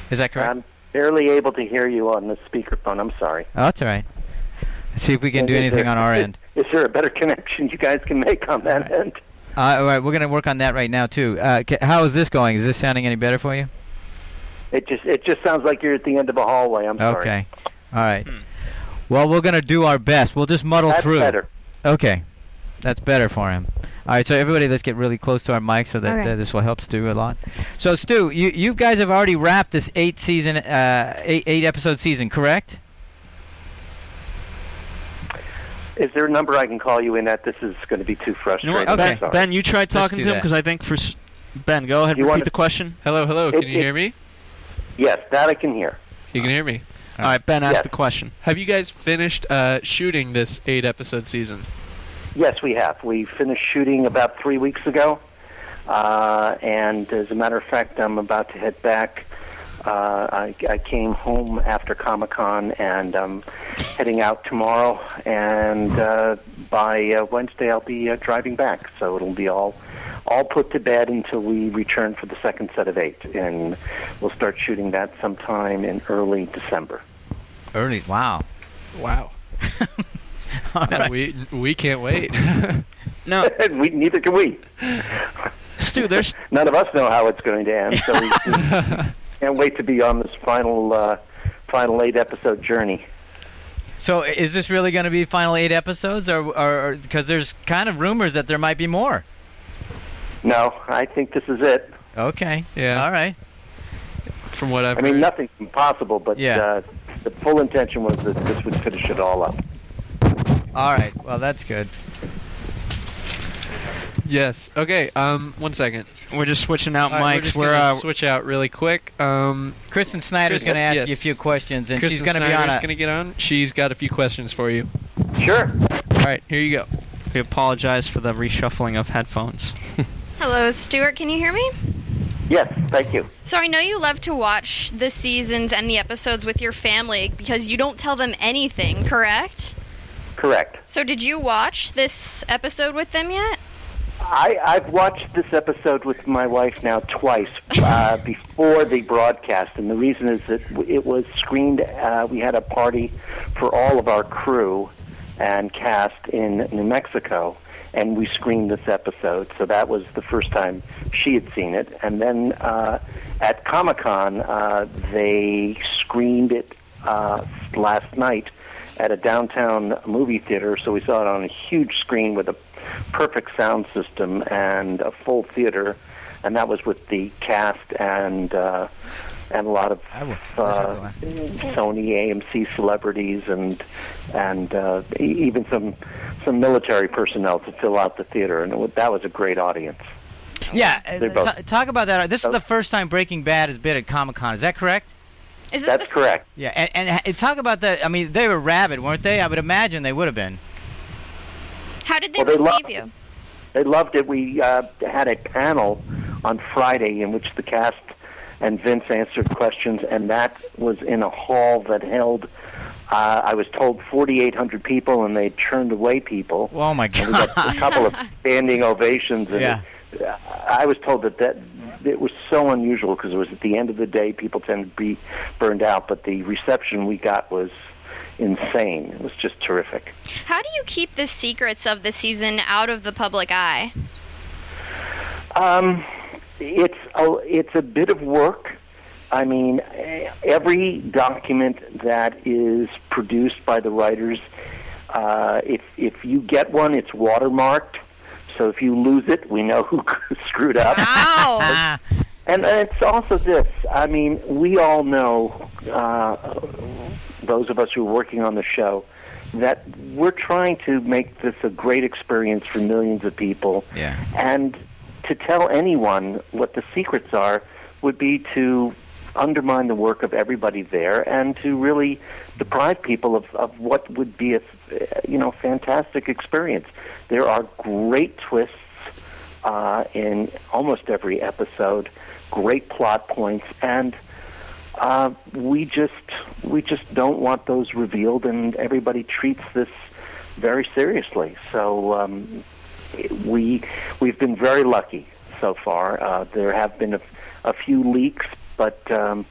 Is that correct? I'm barely able to hear you on the speakerphone. I'm sorry. Oh, that's all right. Let's see if we can do Is anything there- on our end. Is there a better connection you guys can make on that end? Uh, all right, we're going to work on that right now, too. Uh, ca- how is this going? Is this sounding any better for you? It just it just sounds like you're at the end of a hallway. I'm sorry. Okay. All right. Well, we're going to do our best. We'll just muddle That's through. better. Okay. That's better for him. All right, so everybody, let's get really close to our mic so that Okay. uh, this will help Stu a lot. So, Stu, you you guys have already wrapped this eight season, uh, eight eight episode season, correct? Is there a number I can call you in at? This is going to be too You know frustrating. what, I'm Ben, sorry. Ben, you tried talking do to him that. because I think for s- Ben, go ahead, You repeat wanna- the question. Hello, hello. Can It- you it- hear me? Yes, that I can hear. You can hear me. All right, Ben, ask Yes. the question. Have you guys finished uh, shooting this eight episode season? Yes, we have. We finished shooting about three weeks ago, uh, and as a matter of fact, I'm about to head back. Uh, I, I came home after Comic-Con, and I'm heading out tomorrow, and uh, by uh, Wednesday I'll be uh, driving back. So it'll be all all put to bed until we return for the second set of eight, and we'll start shooting that sometime in early December. Early. Wow. Wow. All right. We we can't wait. No, we, neither can we. Stu, there's None of us know how it's going to end, so we can't wait to be on this final uh, final eight episode journey. So, is this really going to be final eight episodes, or or because there's kind of rumors that there might be more? No, I think this is it. Okay. Yeah. All right. From what I've I mean, heard. nothing's impossible, but Yeah. uh, the full intention was that this would finish it all up. All right. Well, that's good. Yes. Okay. Um. One second. we're just switching out All right, we're mics. just We're, gonna uh, switch out really quick. Um. Kristen Snyder's Kristen- going to ask yes. you a few questions, and Kristen she's going to be on Snyder's a. going to get on. She's got a few questions for you. Sure. All right. Here you go. we apologize for the reshuffling of headphones. Hello, Stuart. Can you hear me? Yes, thank you. So I know you love to watch the seasons and the episodes with your family because you don't tell them anything, correct? Correct. So did you watch this episode with them yet? I, I've watched this episode with my wife now twice uh, before the broadcast, and the reason is that w- it was screened. Uh, we had a party for all of our crew and cast in New Mexico, and we screened this episode. So that was the first time she had seen it. And then uh, at Comic-Con, uh, they screened it uh, last night at a downtown movie theater, so we saw it on a huge screen with a perfect sound system and a full theater, and that was with the cast and uh, and a lot of I will- uh, Sony A M C celebrities and and uh, e- even some some military personnel to fill out the theater, and it, wa- that was a great audience. Yeah. uh, They're both- t- talk about that. This is the first time Breaking Bad has been at Comic Con. Is that correct? Is this That's the correct. Yeah. And, and and talk about that. I mean, they were rabid, weren't they? I would imagine they would have been. How did they Well, they receive loved you? They loved it. We uh, had a panel on Friday in which the cast and Vince answered questions, and that was in a hall that held, uh, I was told, forty-eight hundred people, and they turned away people. Oh my And we got God. a couple of standing ovations. And Yeah. it, I was told that, that it was so unusual because it was at the end of the day. People tend to be burned out, but the reception we got was insane. It was just terrific. How do you keep the secrets of the season out of the public eye? Um, it's a, it's a bit of work. I mean, eh, every document that is produced by the writers, uh, if if you get one, it's watermarked. So if you lose it, we know who screwed up. Ow! Ah, And it's also this. I mean, we all know, uh, those of us who are working on the show, that we're trying to make this a great experience for millions of people. Yeah. And to tell anyone what the secrets are would be to undermine the work of everybody there and to really deprive people of, of what would be a you know fantastic experience. There are great twists uh, in almost every episode, great plot points, and uh, we just we just don't want those revealed, and everybody treats this very seriously. So um, we we've been very lucky so far. Uh, there have been a, a few leaks, but um,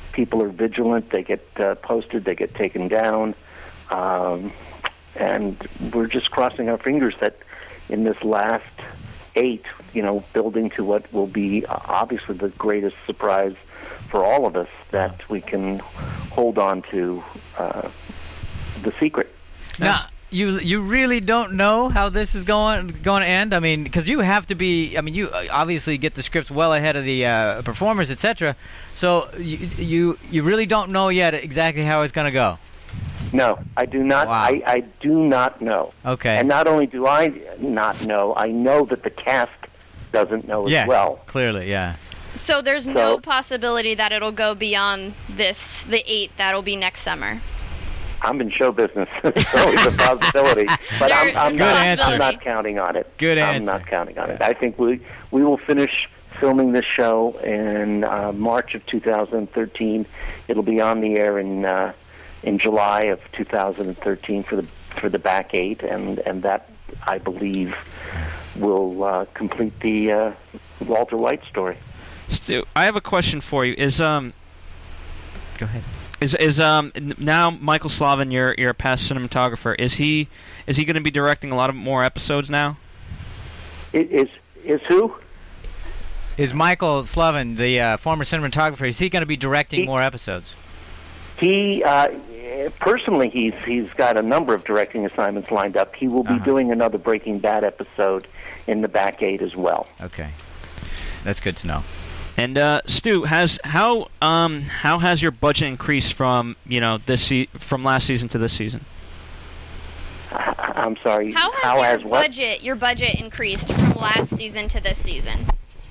people are vigilant. They get uh, posted. They get taken down. Um, and we're just crossing our fingers that in this last eight, you know, building to what will be uh, obviously the greatest surprise for all of us, that we can hold on to uh, the secret. Now, you you really don't know how this is going going to end. I mean, because you have to be. I mean, you obviously get the scripts well ahead of the uh, performers, et cetera. So you, you you really don't know yet exactly how it's going to go. No, I do not. Wow. I, I do not know. Okay. And not only do I not know, I know that the cast doesn't know as yeah, well. Clearly, yeah. So there's So- no possibility that it'll go beyond this, the eight that'll be next summer. I'm in show business. It's always a possibility, but I'm, I'm, There's not, a I'm possibility. not counting on it. Good I'm answer. not counting on it. I think we we will finish filming this show in uh, March of two thousand thirteen. It'll be on the air in uh, in July of two thousand thirteen for the for the back eight, and and that I believe will uh, complete the uh, Walter White story. Stu, I have a question for you. Is um, Go ahead. is is um n- now Michael Slavin, your your past cinematographer, is he is he going to be directing a lot of more episodes now? It is is who? Is Michael Slavin, the uh, former cinematographer, is he going to be directing He- more episodes? He uh, personally, he's he's got a number of directing assignments lined up. He will be Uh-huh. doing another Breaking Bad episode in the back eight as well. Okay, that's good to know. And uh, Stu, has how um how has your budget increased from you know this se- from last season to this season? I- I'm sorry. How has How your has what? budget your budget increased from last season to this season?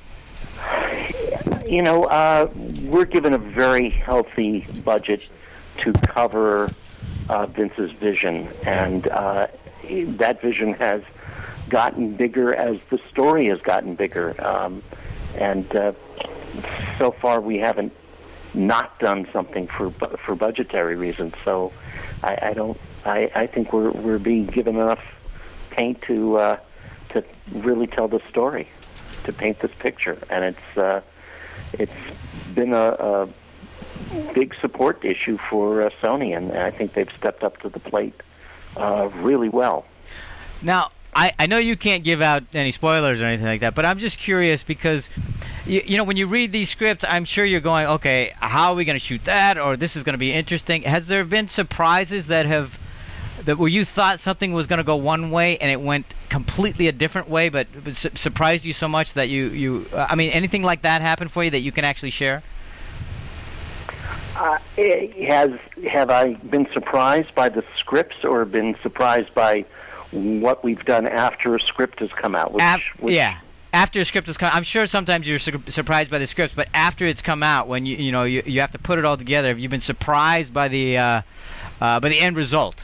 You know, uh, we're given a very healthy budget to cover uh, Vince's vision, and uh, that vision has gotten bigger as the story has gotten bigger. Um, and uh, so far, we haven't not done something for bu- for budgetary reasons. So, I, I don't. I, I think we're we're being given enough paint to uh, to really tell the story, to paint this picture, and it's. Uh, It's been a, a big support issue for uh, Sony, and I think they've stepped up to the plate uh, really well. Now, I, I know you can't give out any spoilers or anything like that, but I'm just curious because, you, you know, when you read these scripts, I'm sure you're going, okay, how are we going to shoot that, or this is going to be interesting. Has there been surprises that have, that where you thought something was going to go one way and it went completely a different way, but it su- surprised you so much that you, you uh, I mean, anything like that happened for you that you can actually share? Uh, it has have I been surprised by the scripts, or been surprised by what we've done after a script has come out? Which, Af- which, yeah. After a script has come, I'm sure sometimes you're su- surprised by the scripts, but after it's come out, when you you know you, you have to put it all together, have you been surprised by the uh, uh, by the end result?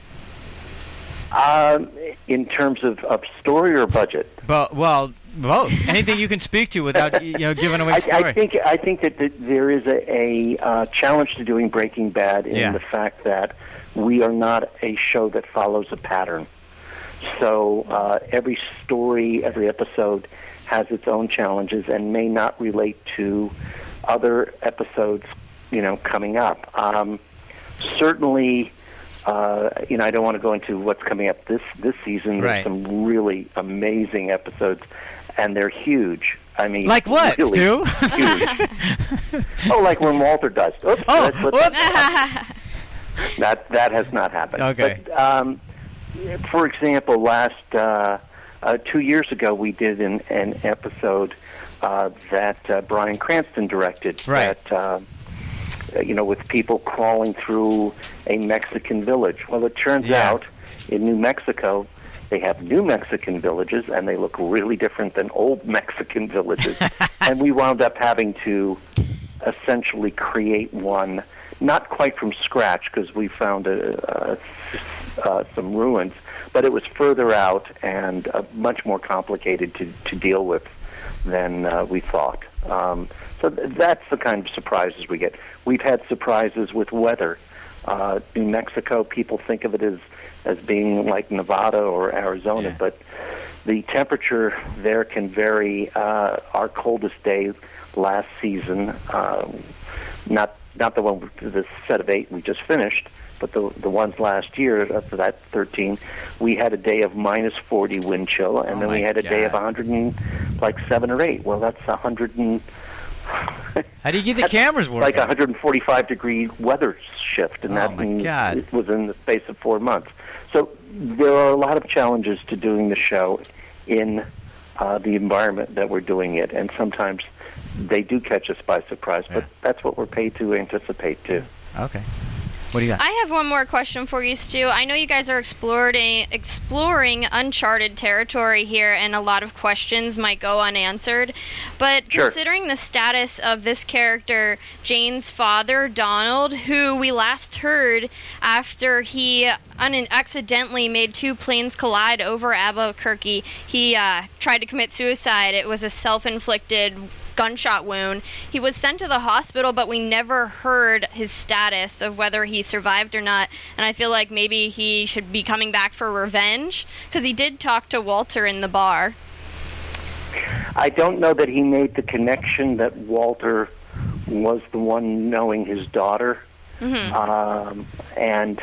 Um, in terms of, of story or budget? But well, both. Anything you can speak to without you know giving away I, the story. I think I think that the, there is a, a uh, challenge to doing Breaking Bad in Yeah. the fact that we are not a show that follows a pattern. So uh, every story, every episode has its own challenges and may not relate to other episodes, you know, coming up. Um, certainly, uh, you know, I don't want to go into what's coming up this this season. There's Right. some really amazing episodes, and they're huge. I mean, Like what, really Stu? huge. Oh, like when Walter does. Oops, Oh, let's- let's- whoops. that that has not happened. Okay. But, um, for example, last uh, uh, two years ago, we did an, an episode uh, that uh, Bryan Cranston directed. Right. That, uh, you know, with people crawling through a Mexican village. Well, it turns Yeah. out in New Mexico, they have new Mexican villages, and they look really different than old Mexican villages. And we wound up having to essentially create one, not quite from scratch, because we found a, a, uh, some ruins, but it was further out and uh, much more complicated to, to deal with than uh, we thought. Um, so th- that's the kind of surprises we get. We've had surprises with weather. Uh, New Mexico, people think of it as, as being like Nevada or Arizona, Yeah. but the temperature there can vary. Uh, our coldest day last season, uh, not not the one, the set of eight we just finished, but the the ones last year, uh, for that thirteen, we had a day of minus forty wind chill, and Oh then we my had a day of God. one hundred and, like, seven or eight. Well, that's one hundred and... How do you get the that's cameras working? Like a one hundred forty-five degree weather shift, and Oh, that my in- God. it was in the space of four months. So there are a lot of challenges to doing the show in uh, the environment that we're doing it, and sometimes they do catch us by surprise, but Yeah. that's what we're paid to anticipate, too. Okay. What do you got? I have one more question for you, Stu. I know you guys are exploring exploring uncharted territory here, and a lot of questions might go unanswered. But Sure. considering the status of this character, Jane's father, Donald, who we last heard after he un- accidentally made two planes collide over Albuquerque, he uh, tried to commit suicide. It was a self-inflicted gunshot wound. He was sent to the hospital, but we never heard his status of whether he survived or not. And I feel like maybe he should be coming back for revenge, because he did talk to Walter in the bar. I don't know that he made the connection that Walter was the one knowing his daughter. Mm-hmm. Um, and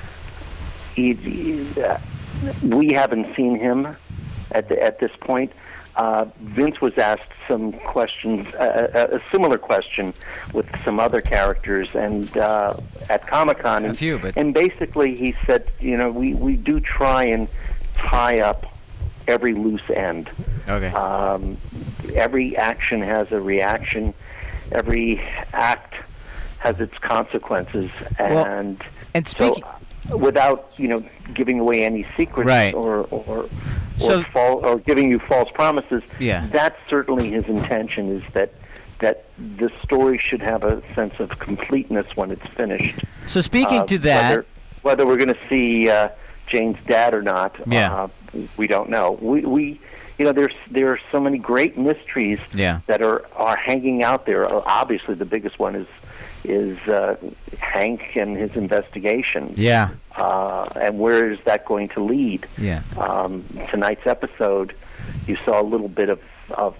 he, he, uh, we haven't seen him at the, at this point. Uh, Vince was asked some questions, uh, a, a similar question with some other characters, and uh, at Comic-Con, A few, but- and basically he said, you know, we, we do try and tie up every loose end. Okay. Um, every action has a reaction. Every act has its consequences, Well, and and so speaking- uh, without you know giving away any secrets Right. or or or, So- fal- or giving you false promises, Yeah. that's certainly his intention. Is that that the story should have a sense of completeness when it's finished. So speaking Uh, to that, whether, whether we're going to see uh, Jane's dad or not, Yeah. uh, we don't know. We, we, you know, there's there are so many great mysteries Yeah. that are are hanging out there. Uh, Obviously, the biggest one is is uh, Hank and his investigation. yeah, Uh, and where is that going to lead? yeah, Um, tonight's episode, you saw a little bit of of,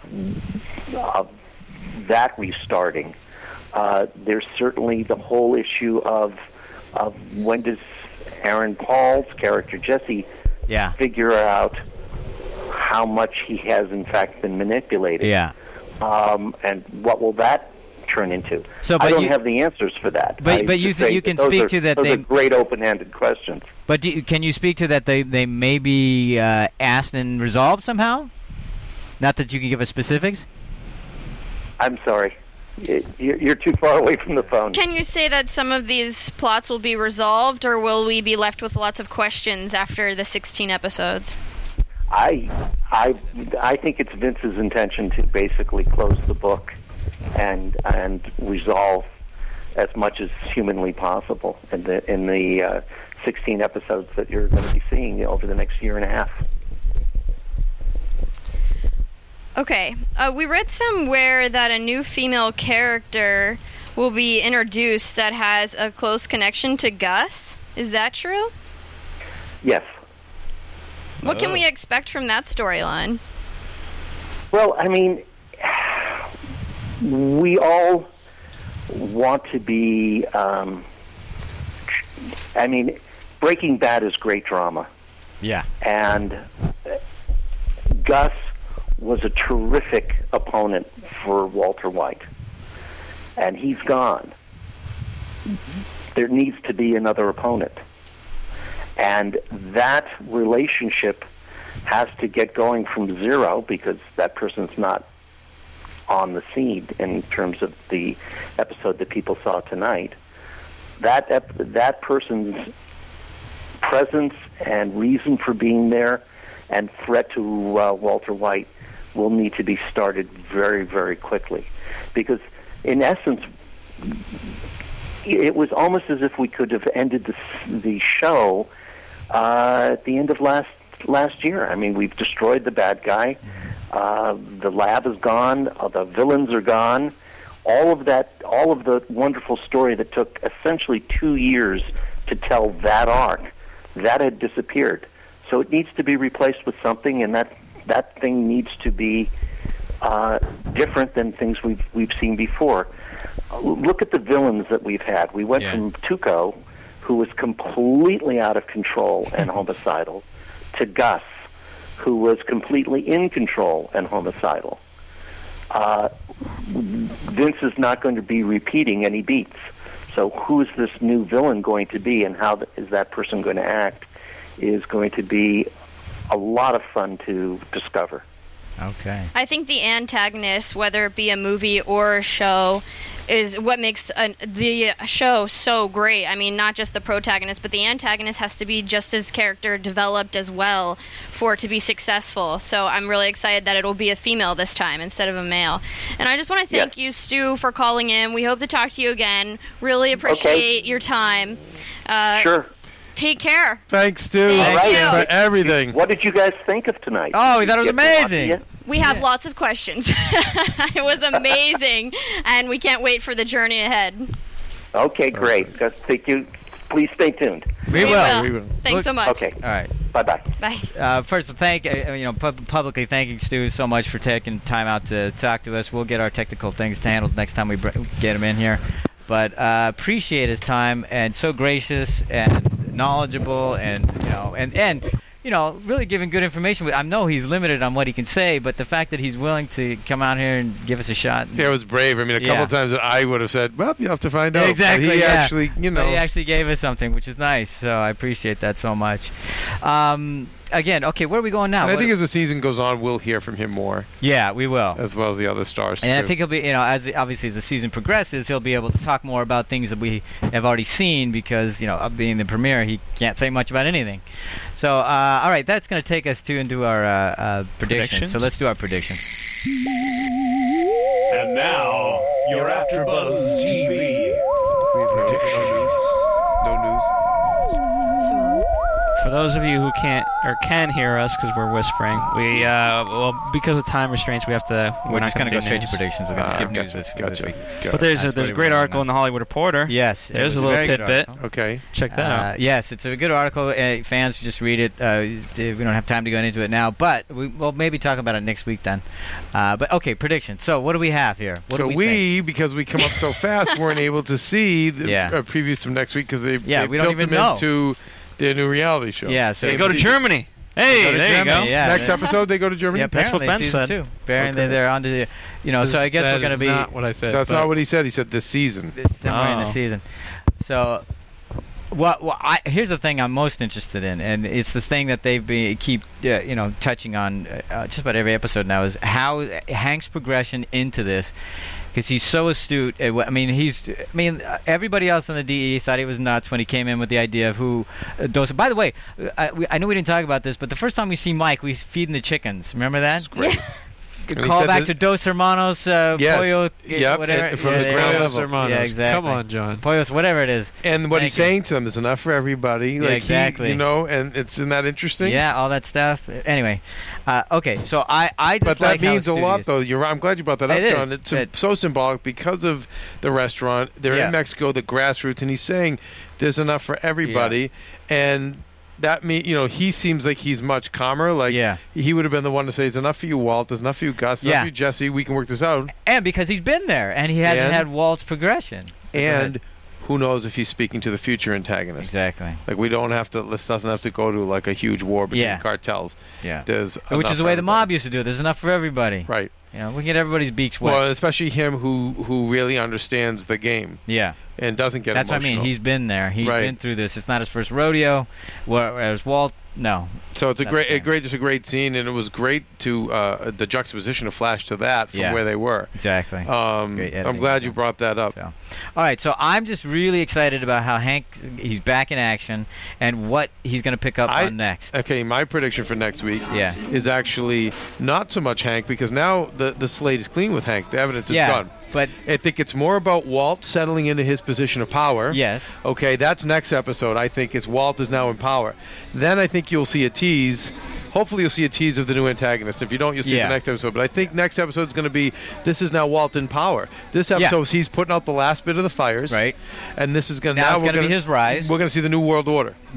of that restarting. Uh, there's certainly the whole issue of of when does Aaron Paul's character Jesse yeah, figure out how much he has in fact been manipulated, yeah. um, and what will that turn into? So, I but don't you- have the answers for that. But- I but you just th- say you that can those speak are- to that Those they- are great open-ended questions. But do you, can you speak to that they, they may be uh, asked and resolved somehow? Not that you can give us specifics? I'm sorry. Y- You're you're too far away from the phone. Can you say that some of these plots will be resolved, or will we be left with lots of questions after the sixteen episodes? I, I, I think it's Vince's intention to basically close the book and and resolve as much as humanly possible in the in the uh, sixteen episodes that you're going to be seeing over the next year and a half. Okay, uh, we read somewhere that a new female character will be introduced that has a close connection to Gus. Is that true? Yes. What can we expect from that storyline? Well, I mean, we all want to be. Um, I mean, Breaking Bad is great drama. Yeah. And Gus was a terrific opponent for Walter White. And he's gone. There needs to be another opponent. And that relationship has to get going from zero because that person's not on the scene in terms of the episode that people saw tonight. That ep- that person's presence and reason for being there and threat to uh, Walter White will need to be started very, very quickly. Because in essence, it was almost as if we could have ended the, the show uh, at the end of last last year. I mean, we've destroyed the bad guy. Uh, the lab is gone. Uh, the villains are gone. All of that, all of the wonderful story that took essentially two years to tell that arc, that had disappeared. So it needs to be replaced with something, and that that thing needs to be uh, different than things we've we've seen before. Uh, look at the villains that we've had. We went Yeah. from Tuco, who was completely out of control and homicidal, to Gus, who was completely in control and homicidal. Uh, Vince is not going to be repeating any beats. So who's this new villain going to be, and how th- is that person going to act, is going to be a lot of fun to discover. Okay. I think the antagonist, whether it be a movie or a show, is what makes a, the show so great. I mean, not just the protagonist, but the antagonist has to be just as character developed as well for it to be successful. So I'm really excited that it'll be a female this time instead of a male. And I just want to thank Yes. you, Stu, for calling in. We hope to talk to you again. Really appreciate Okay. your time. Uh, Sure. Take care. Thanks, Stu, Thank you. for everything. What did you guys think of tonight? Oh, we Did thought it you was get to watch amazing. it yet? We have lots of questions. It was amazing, and we can't wait for the journey ahead. Okay, great. Gus, Thank you. Please stay tuned. We will. We will. Thanks Look- so much. Okay. All right. Bye-bye. Bye. Uh, first, thank uh, you know pub- publicly thanking Stu so much for taking time out to talk to us. We'll get our technical things handled next time we br- get him in here. But uh, appreciate his time, and so gracious and knowledgeable, and you know, and and you know, really giving good information. I know he's limited on what he can say, but the fact that he's willing to come out here and give us a shot. Yeah, it was brave. I mean, a Yeah. couple of times that I would have said, well, you have to find out. But Exactly. he yeah. actually, you know. But he actually gave us something, which is nice. So I appreciate that so much. Um, again, okay, where are we going now? And I What- think as the season goes on, we'll hear from him more, yeah, we will. as well as the other stars. And I too. think he'll be, you know, as obviously as the season progresses, he'll be able to talk more about things that we have already seen because, you know, of being the premiere, he can't say much about anything. So, uh, all right, that's going to take us to into our uh, uh, predictions. Predictions? So let's do our predictions. And now, your AfterBuzz T V predictions. No news. For those of you who can't or can hear us because we're whispering, we uh, well because of time restraints, we have to. We're, We're not just going to gonna go do straight names. to predictions. We're going to Ah, skip gotcha, news this, gotcha. this week. Got But it. there's a, That's there's what a we great wanna article know. in the Hollywood Reporter. Yes. it There's was a little very good tidbit. article. Okay. Check that Uh, out. yes, it's a good article. Uh, fans just read it. Uh, we don't have time to go into it now, but we, we'll maybe talk about it next week then. Uh, but okay, predictions. So what do we have here? What so do we, we, think? because we come up so fast, weren't able to see the Yeah. uh, previews from next week because they Yeah, they we don't built even them know. into their new reality show. Yeah, so They go to A M C. Germany. Hey, Go to there Germany, you go. yeah. Next episode, they go to Germany. Yeah, That's what apparently Ben season said. Two. Apparently Okay. they're on to the, you know. So I guess That we're going to is be not what I said. That's but not what he said. He said this season. this somewhere in the Oh. season. So, what? what I, here's the thing I'm most interested in, and it's the thing that they've been keep uh, you know touching on uh, just about every episode now is how Hank's progression into this. Because he's so astute. Uh, I mean, he's. I mean, uh, everybody else on the D E thought he was nuts when he came in with the idea of who uh, Dos. By the way, uh, I, we, I know we didn't talk about this, but the first time we see Mike, we feeding the chickens. Remember that? Great. And he Call said back this- to Dos Hermanos, uh, Yes. Pollo, uh, Yep, whatever. and from his yeah, ground yeah, level. Hermanos. Yeah, exactly. Come on, John. Pollos, whatever it is. And what Thank he's you. saying to them is enough for everybody. Like he- exactly. you know, and it's isn't that interesting? Yeah, all that stuff. Anyway, uh, okay, so I, I just But that like how means a astute lot, he is. though. You're right. I'm glad you brought that up, It is. John. It's It- so symbolic because of the restaurant. They're Yeah. in Mexico, the grassroots, and he's saying there's enough for everybody. And that mean you know he seems like he's much calmer. Like Yeah. he would have been the one to say, "It's enough for you, Walt. There's enough for you, Gus. Enough Yeah. for you, Jesse. We can work this out." And because he's been there, and he hasn't And- had Walt's progression. And who knows if he's speaking to the future antagonist? Exactly. Like we don't have to. This doesn't have to go to like a huge war between Yeah. cartels. Yeah. There's Which enough is the for way the everybody. mob used to do it. There's enough for everybody. Right. You know, we can get everybody's beaks wet. Well, especially him who who really understands the game yeah. and doesn't get That's what I mean. emotional. He's been there. He's Right. been through this. It's not his first rodeo. Whereas Walt, no. So it's a That's great, a it. great, just a great scene, and it was great to uh, the juxtaposition of Flash to that from Yeah. where they were. Exactly. Um, Great editing, I'm glad yeah. you brought that up. So, all right. So I'm just really excited about how Hank he's back in action and what he's going to pick up I- on next. Okay, my prediction for next week Yeah. is actually not so much Hank because now the the slate is clean with Hank. The evidence is yeah. gone. But I think it's more about Walt settling into his position of power. yes. Okay, that's next episode. I think it's Walt is now in power. Then I think you'll see a tease. Hopefully you'll see a tease of the new antagonist. If you don't, you'll see Yeah. the next episode. But I think next episode is going to be this is now Walt in power. This Yeah. episode he's putting out the last bit of the fires. Right. And this is going Now now it's we're gonna be gonna- his rise. We're going to see the new world order. Right.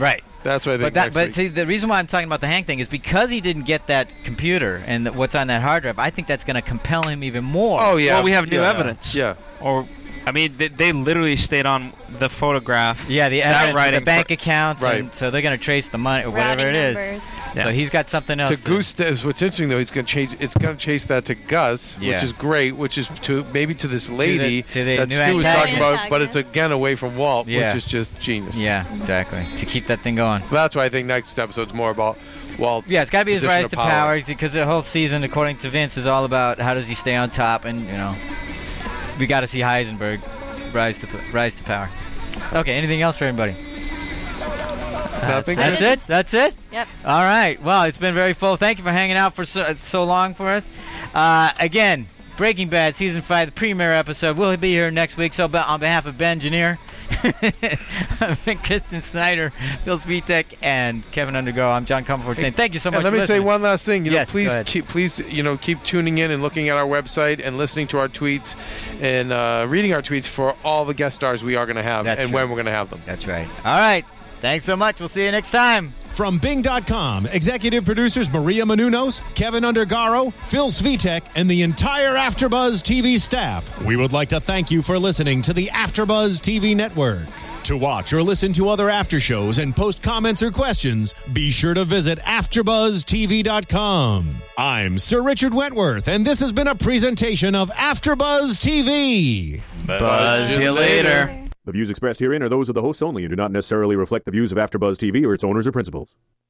That's what I think. But that, next but week. see, the reason why I'm talking about the Hank thing is because he didn't get that computer and the, what's on that hard drive. I think that's going to compel him even more. Oh yeah. Well, we have new yeah. evidence. Yeah. Or, I mean, they, they literally stayed on the photograph. Yeah, the, that evidence, writing the bank for- accounts, Right. and so they're going to trace the money or whatever Routing it is. numbers. Yeah. So he's got something else. To Goose, is what's interesting though, he's going to change. It's going to chase that to Gus, Yeah. which is great. Which is to maybe to this lady to the that new Stu was antagonist. talking about, but it's Antagonist. again away from Walt, Yeah. which is just genius. Yeah, exactly. To keep that thing going. So that's why I think next episode's more about Walt. Yeah, it's got to be his position rise of to power. power because the whole season, according to Vince, is all about how does he stay on top, and you know, we got to see Heisenberg rise to rise to power. Okay, anything else for anybody? Nothing. That's it. That's it. Yep. All right. Well, it's been very full. Thank you for hanging out for so, so long for us. Uh, again, Breaking Bad season five, the premiere episode. We'll be here next week. So, on behalf of Ben Janier, Kristen Snyder, Phil Svitek, and Kevin Undergo, I'm John Comerford saying thank you so much. And let for me say listening. one last thing. You know, Yes, go please ahead. keep, please, you know, keep tuning in and looking at our website and listening to our tweets and uh, reading our tweets for all the guest stars we are going to have That's and true. when we're going to have them. That's right. All right. Thanks so much. We'll see you next time. From Bing dot com, executive producers Maria Menounos, Kevin Undergaro, Phil Svitek, and the entire AfterBuzz T V staff, we would like to thank you for listening to the AfterBuzz T V network. To watch or listen to other after shows and post comments or questions, be sure to visit after buzz T V dot com. I'm Sir Richard Wentworth, and this has been a presentation of AfterBuzz T V. Buzz you later. The views expressed herein are those of the hosts only and do not necessarily reflect the views of AfterBuzz T V or its owners or principals.